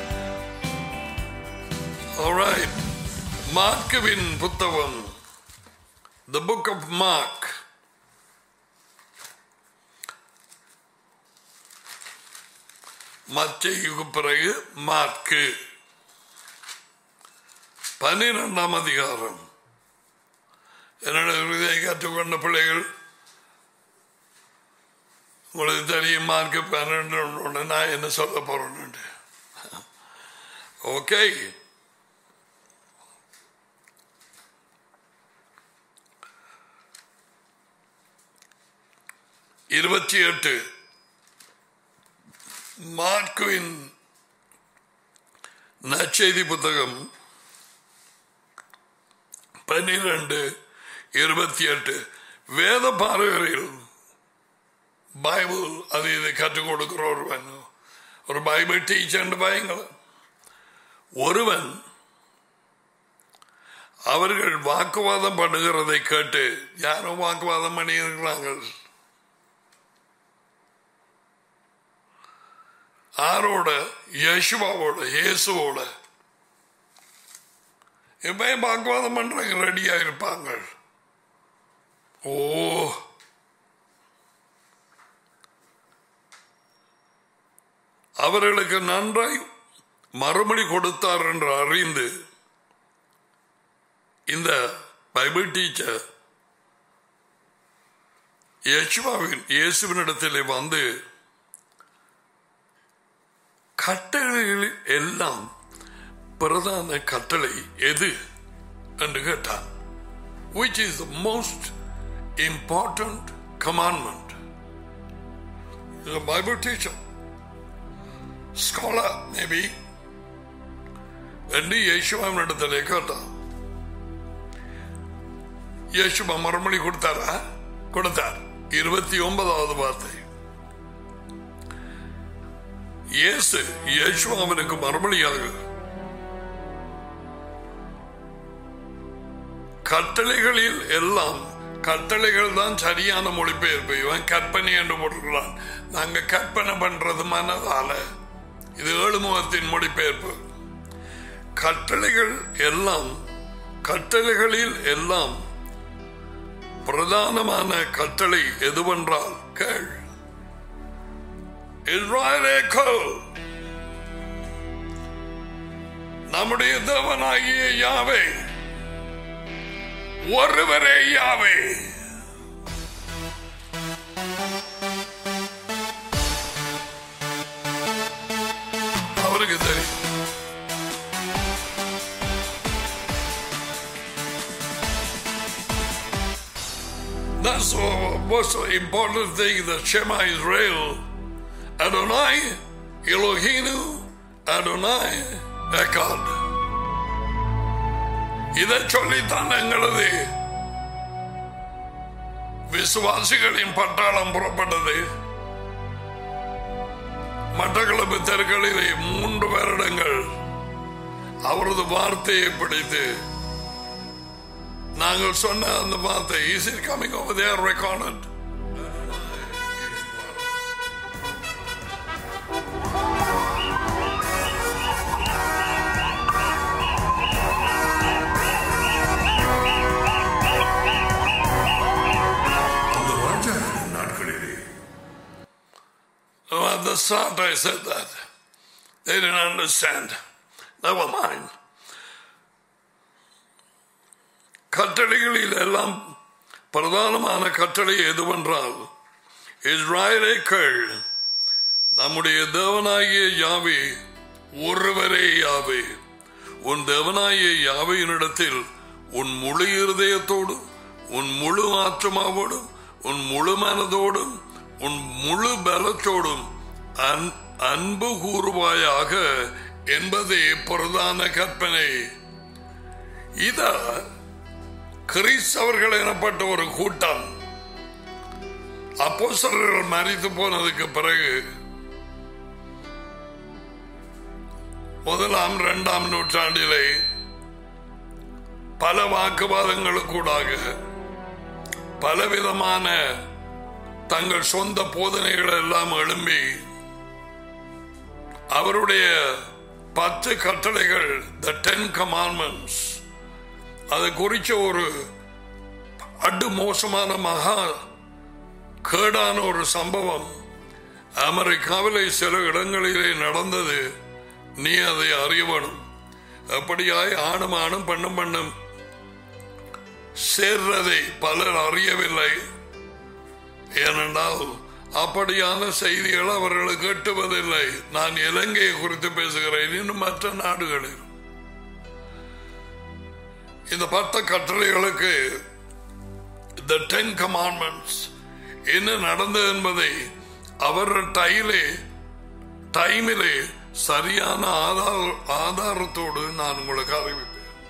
All right. மார்க்குவின் புத்தகம், the book of Mark. மத்தேயுக்கு பிறகு மார்க்கு பன்னிரெண்டாம் அதிகாரம். என்னோட இதை கற்றுக்கொண்ட பிள்ளைகள் உங்களுக்கு தெரியும். மார்க்கு பன்னிரெண்டு நான் என்ன சொல்ல போறேன். ஓகே. இருபத்தி எட்டு மார்க்குவின் நற்செய்தி புத்தகம் பன்னிரண்டு இருபத்தி எட்டு. வேத பாரகரில் பைபிள் அது இதை கற்றுக் கொடுக்கிற ஒருவன், ஒரு பைபிள் டீச்சர் பயங்கள் ஒருவன் அவர்கள் வாக்குவாதம் பண்ணுகிறதை கேட்டு, யாரும் வாக்குவாதம் பண்ணி இருக்கிறாங்க. ஆரோட? யேசுவோட, இயேசுவோட. எப்பயும் வாக்குவாதம் பண்றாங்க, ரெடியா இருப்பாங்க. ஓ, அவர்களுக்கு நன்றாய் மறுமொழி கொடுத்தார் என்று அறிந்து இந்த பைபிள் டீச்சர் யேசுவின் இயேசுவினிடத்திலே வந்து கட்டளைகளில் எல்லாம் பிரதான கட்டளை எது என்று கேட்டார். Which is the most important commandment? He's a Bible teacher, scholar maybe. என்று இயேசுவினிடத்திலே கேட்டார். இயேசுவா மறுமொழி கொடுத்தாரா? கொடுத்தார். இருபத்தி ஒன்பதாவது வார்த்தை. இயேசு இயேசுவா அவனுக்கு மறுமொழியாக, கட்டளைகளில் எல்லாம், கட்டளைகள் தான் சரியான மொழிபெயர்ப்பு. இவன் கற்பனை என்று போட்டுக்கிறான். நாங்க கற்பனை பண்றது மனதால. இது ஏழு முகத்தின் மொழிபெயர்ப்பு. கட்டளைகள் எல்லாம் கட்டளைகளில் எல்லாம் பிரதானமான கட்டளை எதுவென்றால் கேள். இஸ்ராயேலே கேள், நம்முடைய தேவனாகிய யாவே ஒருவரே யாவே. அவருக்கு தெரியும். That's the most important thing, the Shema Israel. Adonai Eloheinu Adonai Echad. இதை சொல்லித்தான் எங்களது விசுவாசிகளின் பட்டாளம் புறப்பட்டது. மட்டக்களப்பு தெருக்களிலே மூன்று வருடங்கள் அவரது வார்த்தையை பிடித்து நாங்கள் சொன்ன அந்த வார்த்தை, is it coming over there recorded? At the start I said that. They didn't understand. Never mind. கட்டளைகளில் எல்லாம் பிரதானமான கட்டளை எதுவென்றால், இஸ்ராயேலே கேள், நம்முடைய தேவனாகிய யாவே ஒருவரே யாவே. உன் தேவனாகிய யாவையினிடத்தில் உன் முழு இருதயத்தோடும் உன் முழு ஆத்மாவோடும் உன் முழு மனதோடும் உன் முழு பலத்தோடும் அன்பு கூறுவாயாக என்பதே பிரதான கற்பனை. இத கிறிஸ்தவர்கள் எனப்பட்ட ஒரு கூட்டம் அப்போஸ்தலர்கள் மரித்து போனதுக்கு பிறகு முதலாம் இரண்டாம் நூற்றாண்டிலே பல வாக்குவாதங்களுக்கூடாக பலவிதமான தங்கள் சொந்த போதனைகள் எல்லாம் எழும்பி அவருடைய பத்து கட்டளைகள், the ten commandments, அது குறிச்ச ஒரு அடு மோசமான மகா கேடான ஒரு சம்பவம் அமெரிக்காவிலே சில இடங்களிலே நடந்தது. நீ அதை அறியணும். அப்படியாய் ஆணும் ஆணும் பெண்ணும் பெண்ணும் சேர்றதை பலர் அறியவில்லை. ஏனென்றால் அப்படியான செய்திகள் அவர்களுக்கு எட்டுவதில்லை. நான் இலங்கையை குறித்து பேசுகிறேன், இன்னும் மற்ற நாடுகளில் இந்த பத்து கட்டளைகளுக்கு the ten commandments என்ன நடந்தது என்பதை அவர்கள் டைலே டைமிலே சரியான ஆதார ஆதாரத்தோடு நான் உங்களுக்கு அறிவிப்பேன்.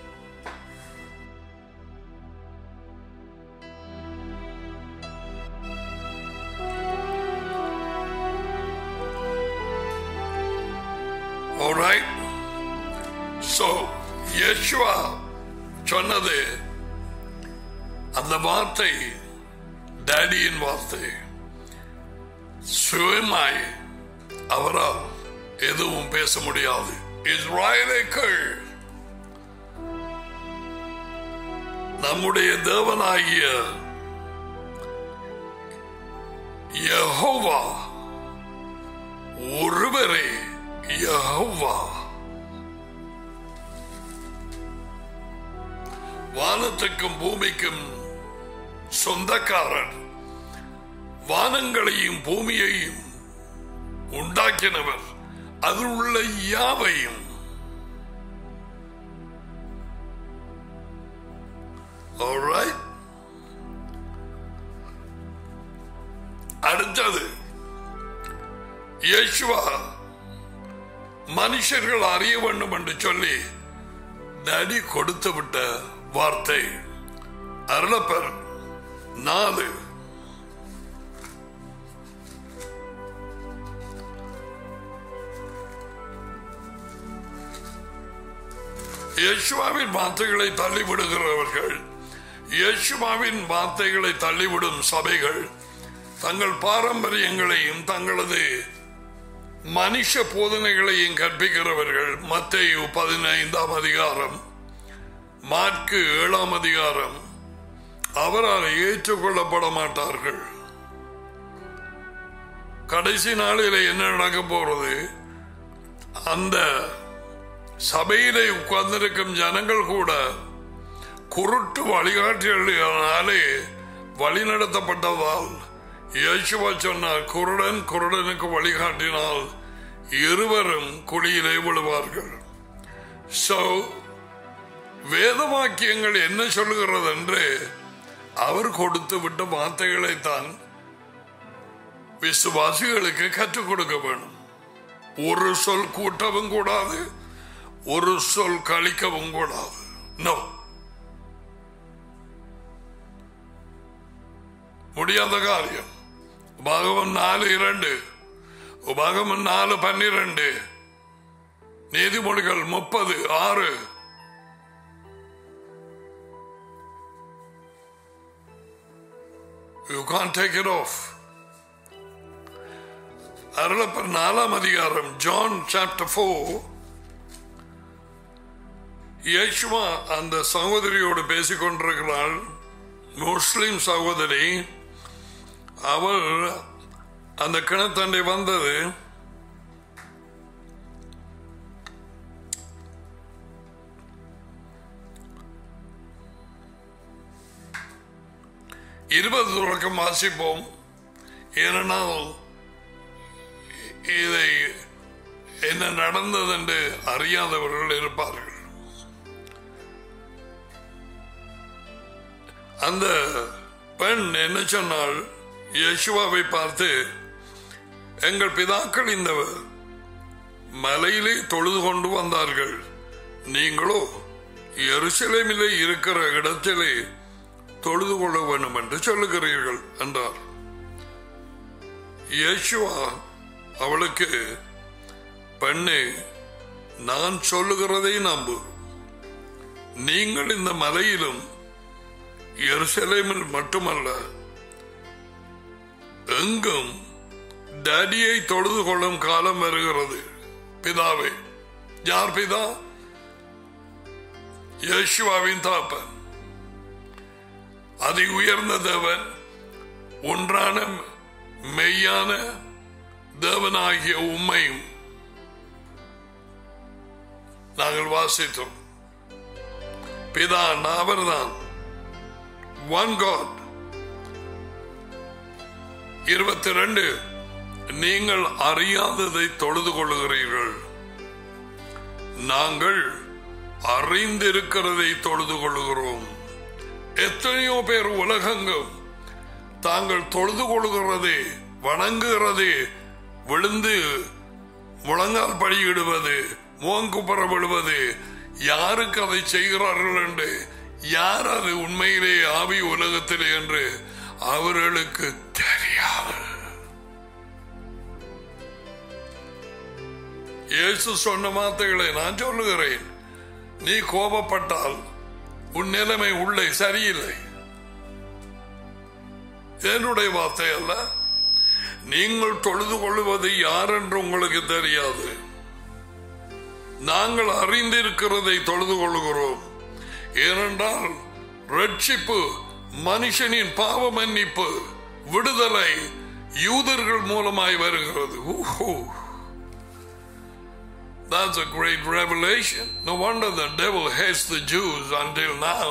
Alright, so யெஷுவா சொன்னது அந்த வார்த்தை டாடியின் வார்த்தை. சுயமாய் அவரால் எதுவும் பேச முடியாது. இஸ்ராயேலே கேள், நம்முடைய தேவனாகிய யெகோவா ஒருவரே யெகோவா. வானத்துக்கும் பூமிக்கும் சொந்தக்காரர், வானங்களையும் பூமியையும் உண்டாக்கினவர், அதில் உள்ள யாவையும். Alright, அடுத்தது யெஷுவா மனுஷர்கள் அறிய வேண்டும் என்று சொல்லி டாடி கொடுத்து விட்ட வார்த்தை அருளப்பர் நாலு. யெஷுவாவின் வார்த்தைகளை தள்ளிவிடுகிறவர்கள், யெஷுவாவின் வார்த்தைகளை தள்ளிவிடும் சபைகள் தங்கள் பாரம்பரியங்களையும் தங்களது மனுஷ போதனைகளையும் கற்பிக்கிறவர்கள். மத்தேயு பதினைந்தாம் அதிகாரம் மாற்கு ஏழாம் அதிகாரம், அவரால் ஏற்றுக்கொள்ளப்பட மாட்டார்கள். கடைசி நாளில் என்ன நடக்க போறது? அந்த சபையிலே உட்கார்ந்திருக்கும் ஜனங்கள் கூட குருட்டு வழிகாட்டினாலே வழி நடத்தப்பட்டதால் இயேசுவா சொன்னார், குருடன் குருடனுக்கு வழிகாட்டினால் இருவரும் குழியிலே விழுவார்கள். சோ வேத வாக்கியங்கள் என்ன சொல்லுகிறது என்று அவர் கொடுத்து விட்ட வார்த்தைகளை தான் விசுவாசிகளுக்கு கற்றுக் கொடுக்க வேண்டும். ஒரு சொல் கூட்டவும் கூடாது, ஒரு சொல் கழிக்கவும் கூடாது. நோ, முடியாத காரியம். உபாகமம் நாலு இரண்டு, உபாகமம் நாலு பன்னிரண்டு, நீதிமொழிகள் முப்பது ஆறு. You can't take it off. அருளப்பர் நாலாம் அதிகாரம், ஜான் சாப்டர் ஃபோர். இயேசுவா அந்த சகோதரியோடு பேசிக் கொண்டிருக்கிறாள், முஸ்லிம் சகோதரி. அவள் அந்த கிணத்தண்டை வந்தது. இருபது தொடக்கம் வாசிப்போம். ஏனென்றால் இதை என்ன நடந்தது என்று அறியாதவர்கள் இருப்பார்கள். அந்த பெண் என்ன சொன்னாள்? யேசுவாவை பார்த்து, எங்கள் பிதாக்கள் இந்த மலையிலே தொழுது கொண்டு வந்தார்கள், நீங்களோ எருசலேமிலே இருக்கிற இடத்திலே தொழுது கொள்ள வேண்டும் என்று சொல்லுகிறீர்கள் என்றார். இயேசுவா அவளுக்கு, பெண்ணே, நான் சொல்லுகிறதை நம்பு. நீங்கள் இந்த மலையிலும் எருசலேமில் மட்டுமல்ல, எங்கும் டாடியை தொழுது கொள்ளும் காலம் வருகிறது. பிதாவே. யார் பிதா? இயேசுவாவின் தாப்பன், அதி உயர்ந்த தேவன், ஒன்றான மெய்யான தேவனாகிய உம்மையும் நாங்கள் வாசித்தோம். பிதா அவர்தான், ஒன் காட். இருபத்தி ரெண்டு, நீங்கள் அறியாததை தொழுது கொள்ளுகிறீர்கள், நாங்கள் அறிந்திருக்கிறதை தொழுது கொள்ளுகிறோம். எத்தனையோ பேர் உலகெங்கும் தாங்கள் தொழுது கொள்ளுகிறதே, வணங்குகிறதே, விழுந்து முழங்கால் படியிடுவது, மோங்குப்புற விடுவது, யாருக்கு அதை செய்கிறார்கள் என்று, யார் அது உண்மையிலே ஆவி உலகத்திலே என்று அவர்களுக்கு தெரியாது. இயேசு சொன்ன வார்த்தைகளை நான் சொல்லுகிறேன். நீ கோபப்பட்டால் உன் நிலைமை உள்ளே சரியில்லை. என்னுடைய வார்த்தை அல்ல. நீங்கள் தொழுது கொள்வது யார் என்று உங்களுக்கு தெரியாது. நாங்கள் அறிந்திருக்கிறதை தொழுது கொள்கிறோம். ஏனென்றால் ரட்சிப்பு, மனுஷனின் பாவ மன்னிப்பு, விடுதலை யூதர்கள் மூலமாய் வருகிறது. That's a great revelation. No wonder the devil hates the Jews until now.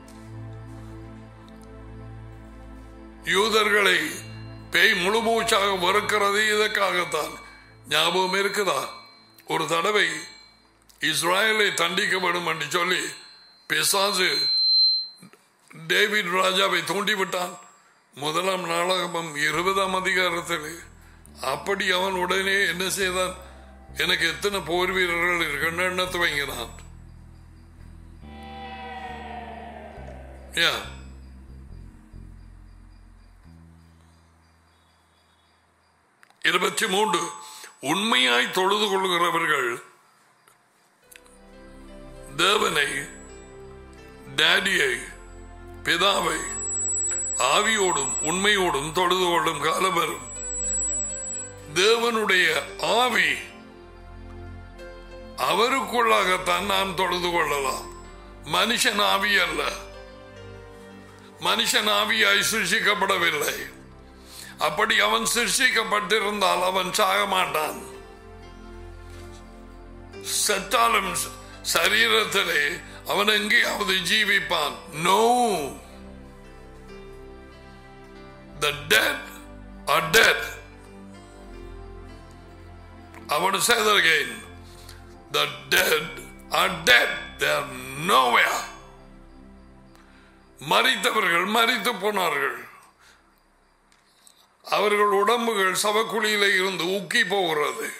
யூதர்களை பேய் முழு மூச்சாக வெறுக்கிறது இதற்காகத்தான். ஞாபகம் இருக்குதா? ஒரு தடவை இஸ்ராயலை தண்டிக்க வேண்டும் என்று சொல்லி பிசாசு டேவிட் ராஜாவை தூண்டிவிட்டான். முதலாம் நாளாகமம் இருபதாம் அதிகாரத்தில். அப்படி அவன் உடனே என்ன செய்தான்? எனக்கு எத்தனை போர் வீரர்கள் இருக்கின்ற எண்ணத்தை வாங்கினான். இருபத்தி மூன்று, உண்மையாய் தொழுது கொள்கிறவர்கள் தேவனை, டாடியை, பிதாவை ஆவியோடும் உண்மையோடும் தொழுது கொள்ளும் காலம் வரும். தேவனுடைய ஆவி அவருக்குள்ளாகத்தான் நாம் தொழுது கொள்ளலாம். மனுஷன் ஆவி அல்ல, மனுஷன் ஆவியாய் சிருஷிக்கப்படவில்லை. அப்படி அவன் சிருஷிக்கப்பட்டிருந்தால் அவன் சாக மாட்டான். செத்தாலும் சரீரத்திலே அவன் எங்கேயாவது ஜீவிப்பான். No, the dead are dead. I want to say that again. The dead are dead. They are nowhere. மரித்தவர்கள் மரித்து போனார்கள். அவர்கள் உடம்புகள் சவக்குழியிலே இருந்து உக்கி போகிறது.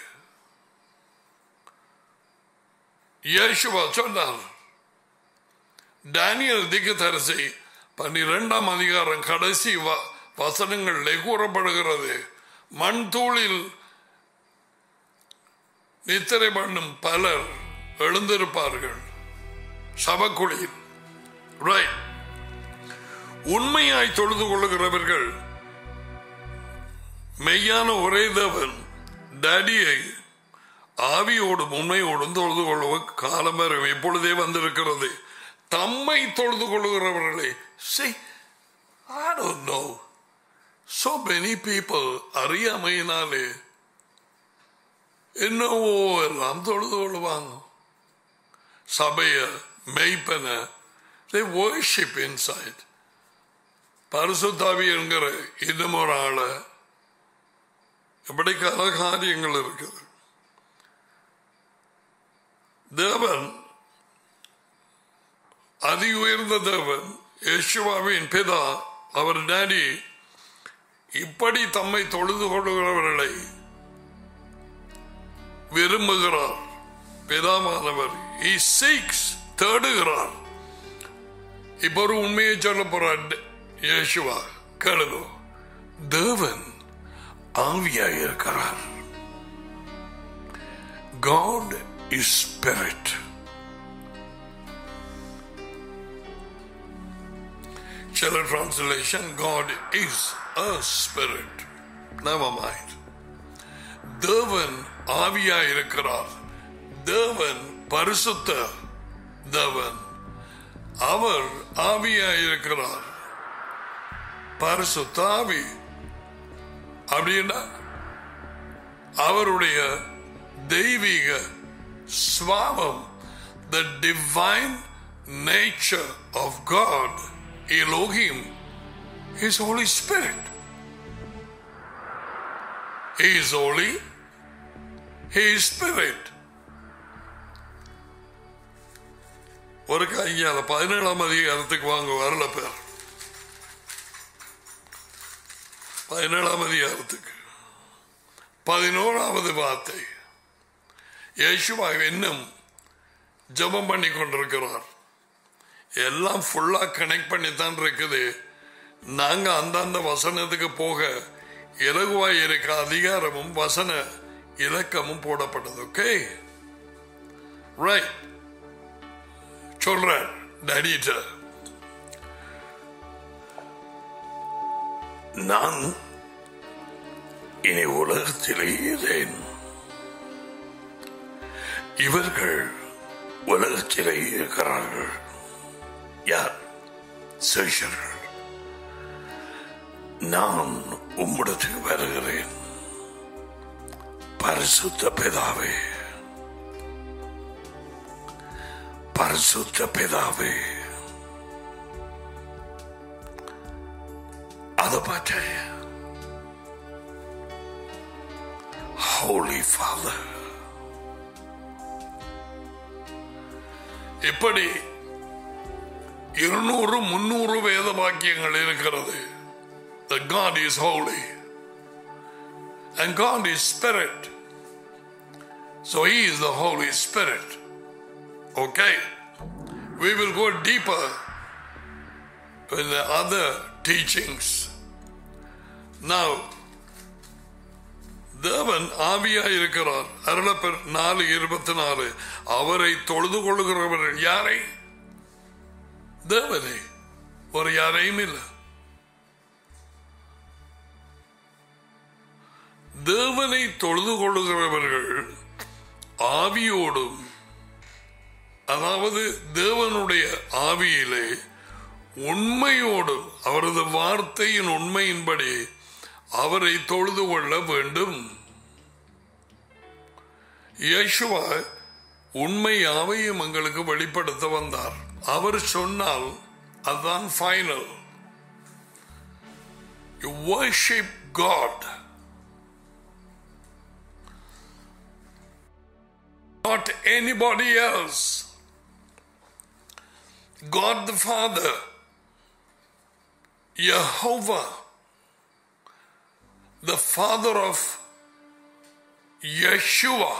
இயேசுவா சொன்னார். தானியேல் தீர்க்கதரிசி பன்னிரெண்டாம் அதிகாரம் கடைசி வசனங்களிலே கூறப்படுகிறது, மண் தூளில் நித்திரை பண்ணும் பலர் எழுந்திருப்பார்கள் சவக்குழியில். ரைட். உண்மையாய் தொழுது கொள்ளுகிறவர்கள் மெய்யான ஒரே தேவன் டாடியை ஆவியோடும் உண்மையோடும் தொழுது கொள்ளுவ காலம் வரும் இப்பொழுதே வந்திருக்கிறது. தம்மை தொழுது கொள்ளுகிறவர்களை see, I don't know, so many people அறியாமையினாலே என்னவோ எல்லாம் தொழுது கொள்ளுவாங்க. சபைய மெய்ப்பன they worship inside. பரிசுத்தாவி என்கிற இன்னும் ஒரு ஆள எப்படி கல காரியங்கள் இருக்குது. தேவன் அதி உயர்ந்த தேவன் யேசுவாவின் பிதா, அவர் டாடி இப்படி தம்மை தொழுது கொள்ளுகிறவர்களை விரும்புகிறார். பிதாவானவர் he seeks, தேடுகிறார். இப்ப ஒரு உண்மையை சொல்ல போறார் இயேசுவா. கேளுங்க, தேவன் ஆவியாய் இருக்கிறார். God is spirit. Chiller translation, God is a spirit. Never mind. தேவன் ஆவியாய் இருக்கிறார். தேவன் பரிசுத்த தேவன். அவர் ஆவியாய் இருக்கிறார். பரிசுத்த ஆவி அப்படின்னா அவருடைய தெய்வீக ஸ்வாவம், the divine nature of God, Elohim, is Holy Spirit. He is holy, He is Spirit. ஒரு கையால பதினேழாம் அதிகாரத்துக்கு வாங்க வரல பேர். பதினேழாம் அதிகாரத்துக்கு பதினோராவது வார்த்தை. இயேசுவா இன்னும் ஜெபம் பண்ணி கொண்டிருக்கிறார். எல்லாம் ஃபுல்லா கனெக்ட் பண்ணித்தான் இருக்குது. நாங்க அந்தந்த வசனத்துக்கு போக இலகுவாய் இருக்க அதிகாரமும் வசன இலக்கமும் போடப்பட்டது. Okay, right. சொல்ற டாடிட்ட, நான் இனி உலகத்திலே இருந்தேன், இவர்கள் உலகத்திலே இருக்கிறார்கள். யார்? சிஷ்யர்கள். நான் உம்மிடத்துக்கு வருகிறேன். பரிசுத்த பிதாவே, பரிசுத்த பிதாவே, அதை பார்த்த Holy Father. இப்படி இருநூறு முன்னூறு வேத வாக்கியங்கள் இருக்கிறது. That God is holy and God is spirit, so He is the Holy Spirit. Okay, we will go deeper in the other teachings. Now, தேவன் ஆவியாய் இருக்கிறார். அருளப்பர் நாலு இருபத்தி நாலு. அவரை தொழுது கொள்ளுகிறவர்கள் யாரை? தேவனை, ஒரு யாரையும் இல்லை. தேவனை தொழுது கொள்ளுகிறவர்கள் ஆவியோடும் அதாவது தேவனுடைய ஆவியிலே உண்மையோடு அவரது வார்த்தையின் உண்மையின்படி அவரை தொழுது கொள்ள வேண்டும். யேசுவா உண்மை யாவையும் எங்களுக்கு வெளிப்படுத்த வந்தார். அவர் சொன்னால் அதுதான் final. You worship God, not anybody else. God the Father, Jehovah, the Father of Yeshua,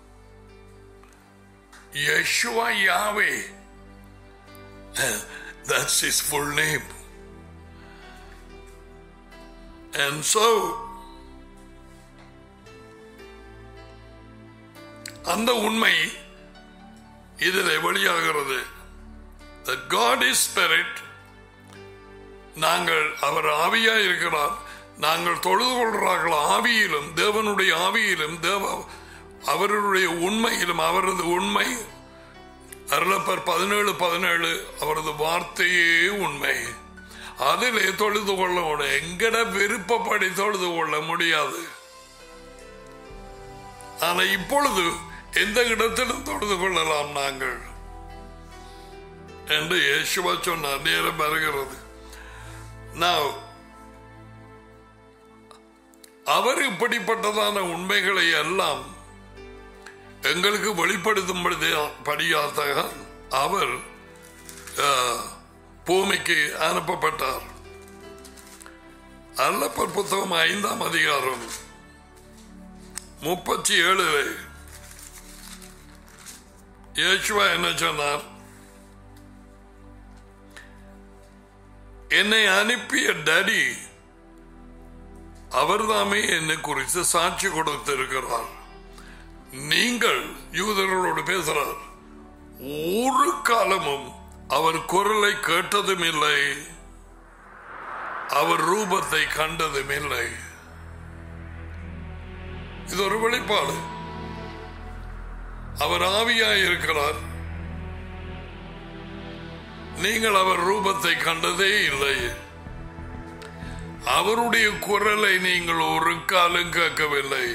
Yeshua Yahweh, that's his full name. And so அந்த உண்மை இதில் வெளியாகிறது. That God is spirit. நாங்கள் அவர் ஆவியா இருக்கிறார். நாங்கள் தொழுது கொள்கிறார்கள் ஆவியிலும் தேவனுடைய ஆவியிலும் தேவ அவருடைய உண்மையிலும். அவரது உண்மை அருளப்பர் பதினேழு பதினேழு அவரது வார்த்தையே உண்மை. அதிலே தொழுது கொள்ள முடியும். எங்கட விருப்பப்படி தொழுது கொள்ள முடியாது. ஆனா இப்பொழுது எந்த இடத்திலும் தொழுது கொள்ளலாம் நாங்கள் என்று இயேசுவா சொன்னார். நேரம் வருகிறது. Now, அவர் இப்படிப்பட்டதான உண்மைகளை எல்லாம் எங்களுக்கு வெளிப்படுத்தும்படியாக அவர் பூமிக்கு அனுப்பப்பட்டார். அல்லப்பர் புத்தகம் ஐந்தாம் அதிகாரம் முப்பத்தி ஏழு இயேசுவா என்ன சொன்னார்? என்னை அனுப்பிய டாடி அவர்தாமே என்னை குறித்து சாட்சி கொடுத்திருக்கிறார். நீங்கள் யூதர்களோடு பேசுறார். ஒரு காலமும் அவர் குரலை கேட்டதும் இல்லை, அவர் ரூபத்தை கண்டதும் இல்லை. இது ஒரு வெளிப்பாடு. அவர் ஆவியாய் இருக்கிறார். நீங்கள் அவர் ரூபத்தை கண்டதே இல்லை. அவருடைய குரலை நீங்கள் ஒரு காலம் கேட்கவில்லை.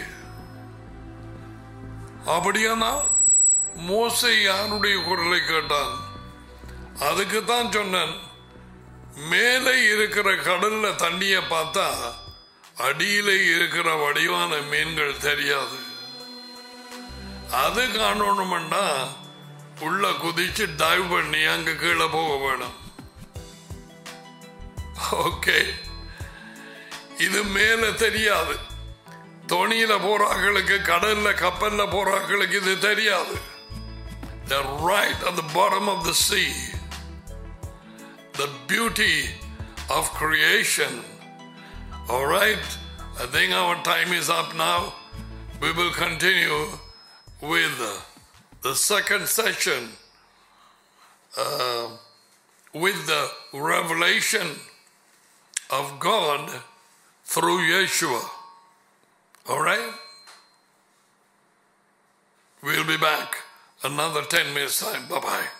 அப்படியானா மோசே யாருடைய குரலை கேட்டான்? அதுக்குத்தான் சொன்னேன், மேலே இருக்கிற கடல்ல தண்ணியை பார்த்தா அடியிலே இருக்கிற வடிவான மீன்கள் தெரியாது. அது காணணும்னா உள்ள குதிச்சு டைவ் பண்ணி அங்க கீழே போக வேணும். ஓகே, இது மேல தெரியாது. தோணியில போறாங்களுக்கு, கடல்ல கப்பல்ல போறாங்களுக்கு இது தெரியாது. They're right at the bottom of the sea. The beauty of creation. All right, I think our time is up now. We will continue with the second session uh, with the revelation of God through Yeshua. All right? We'll be back another ten minutes time. Bye-bye.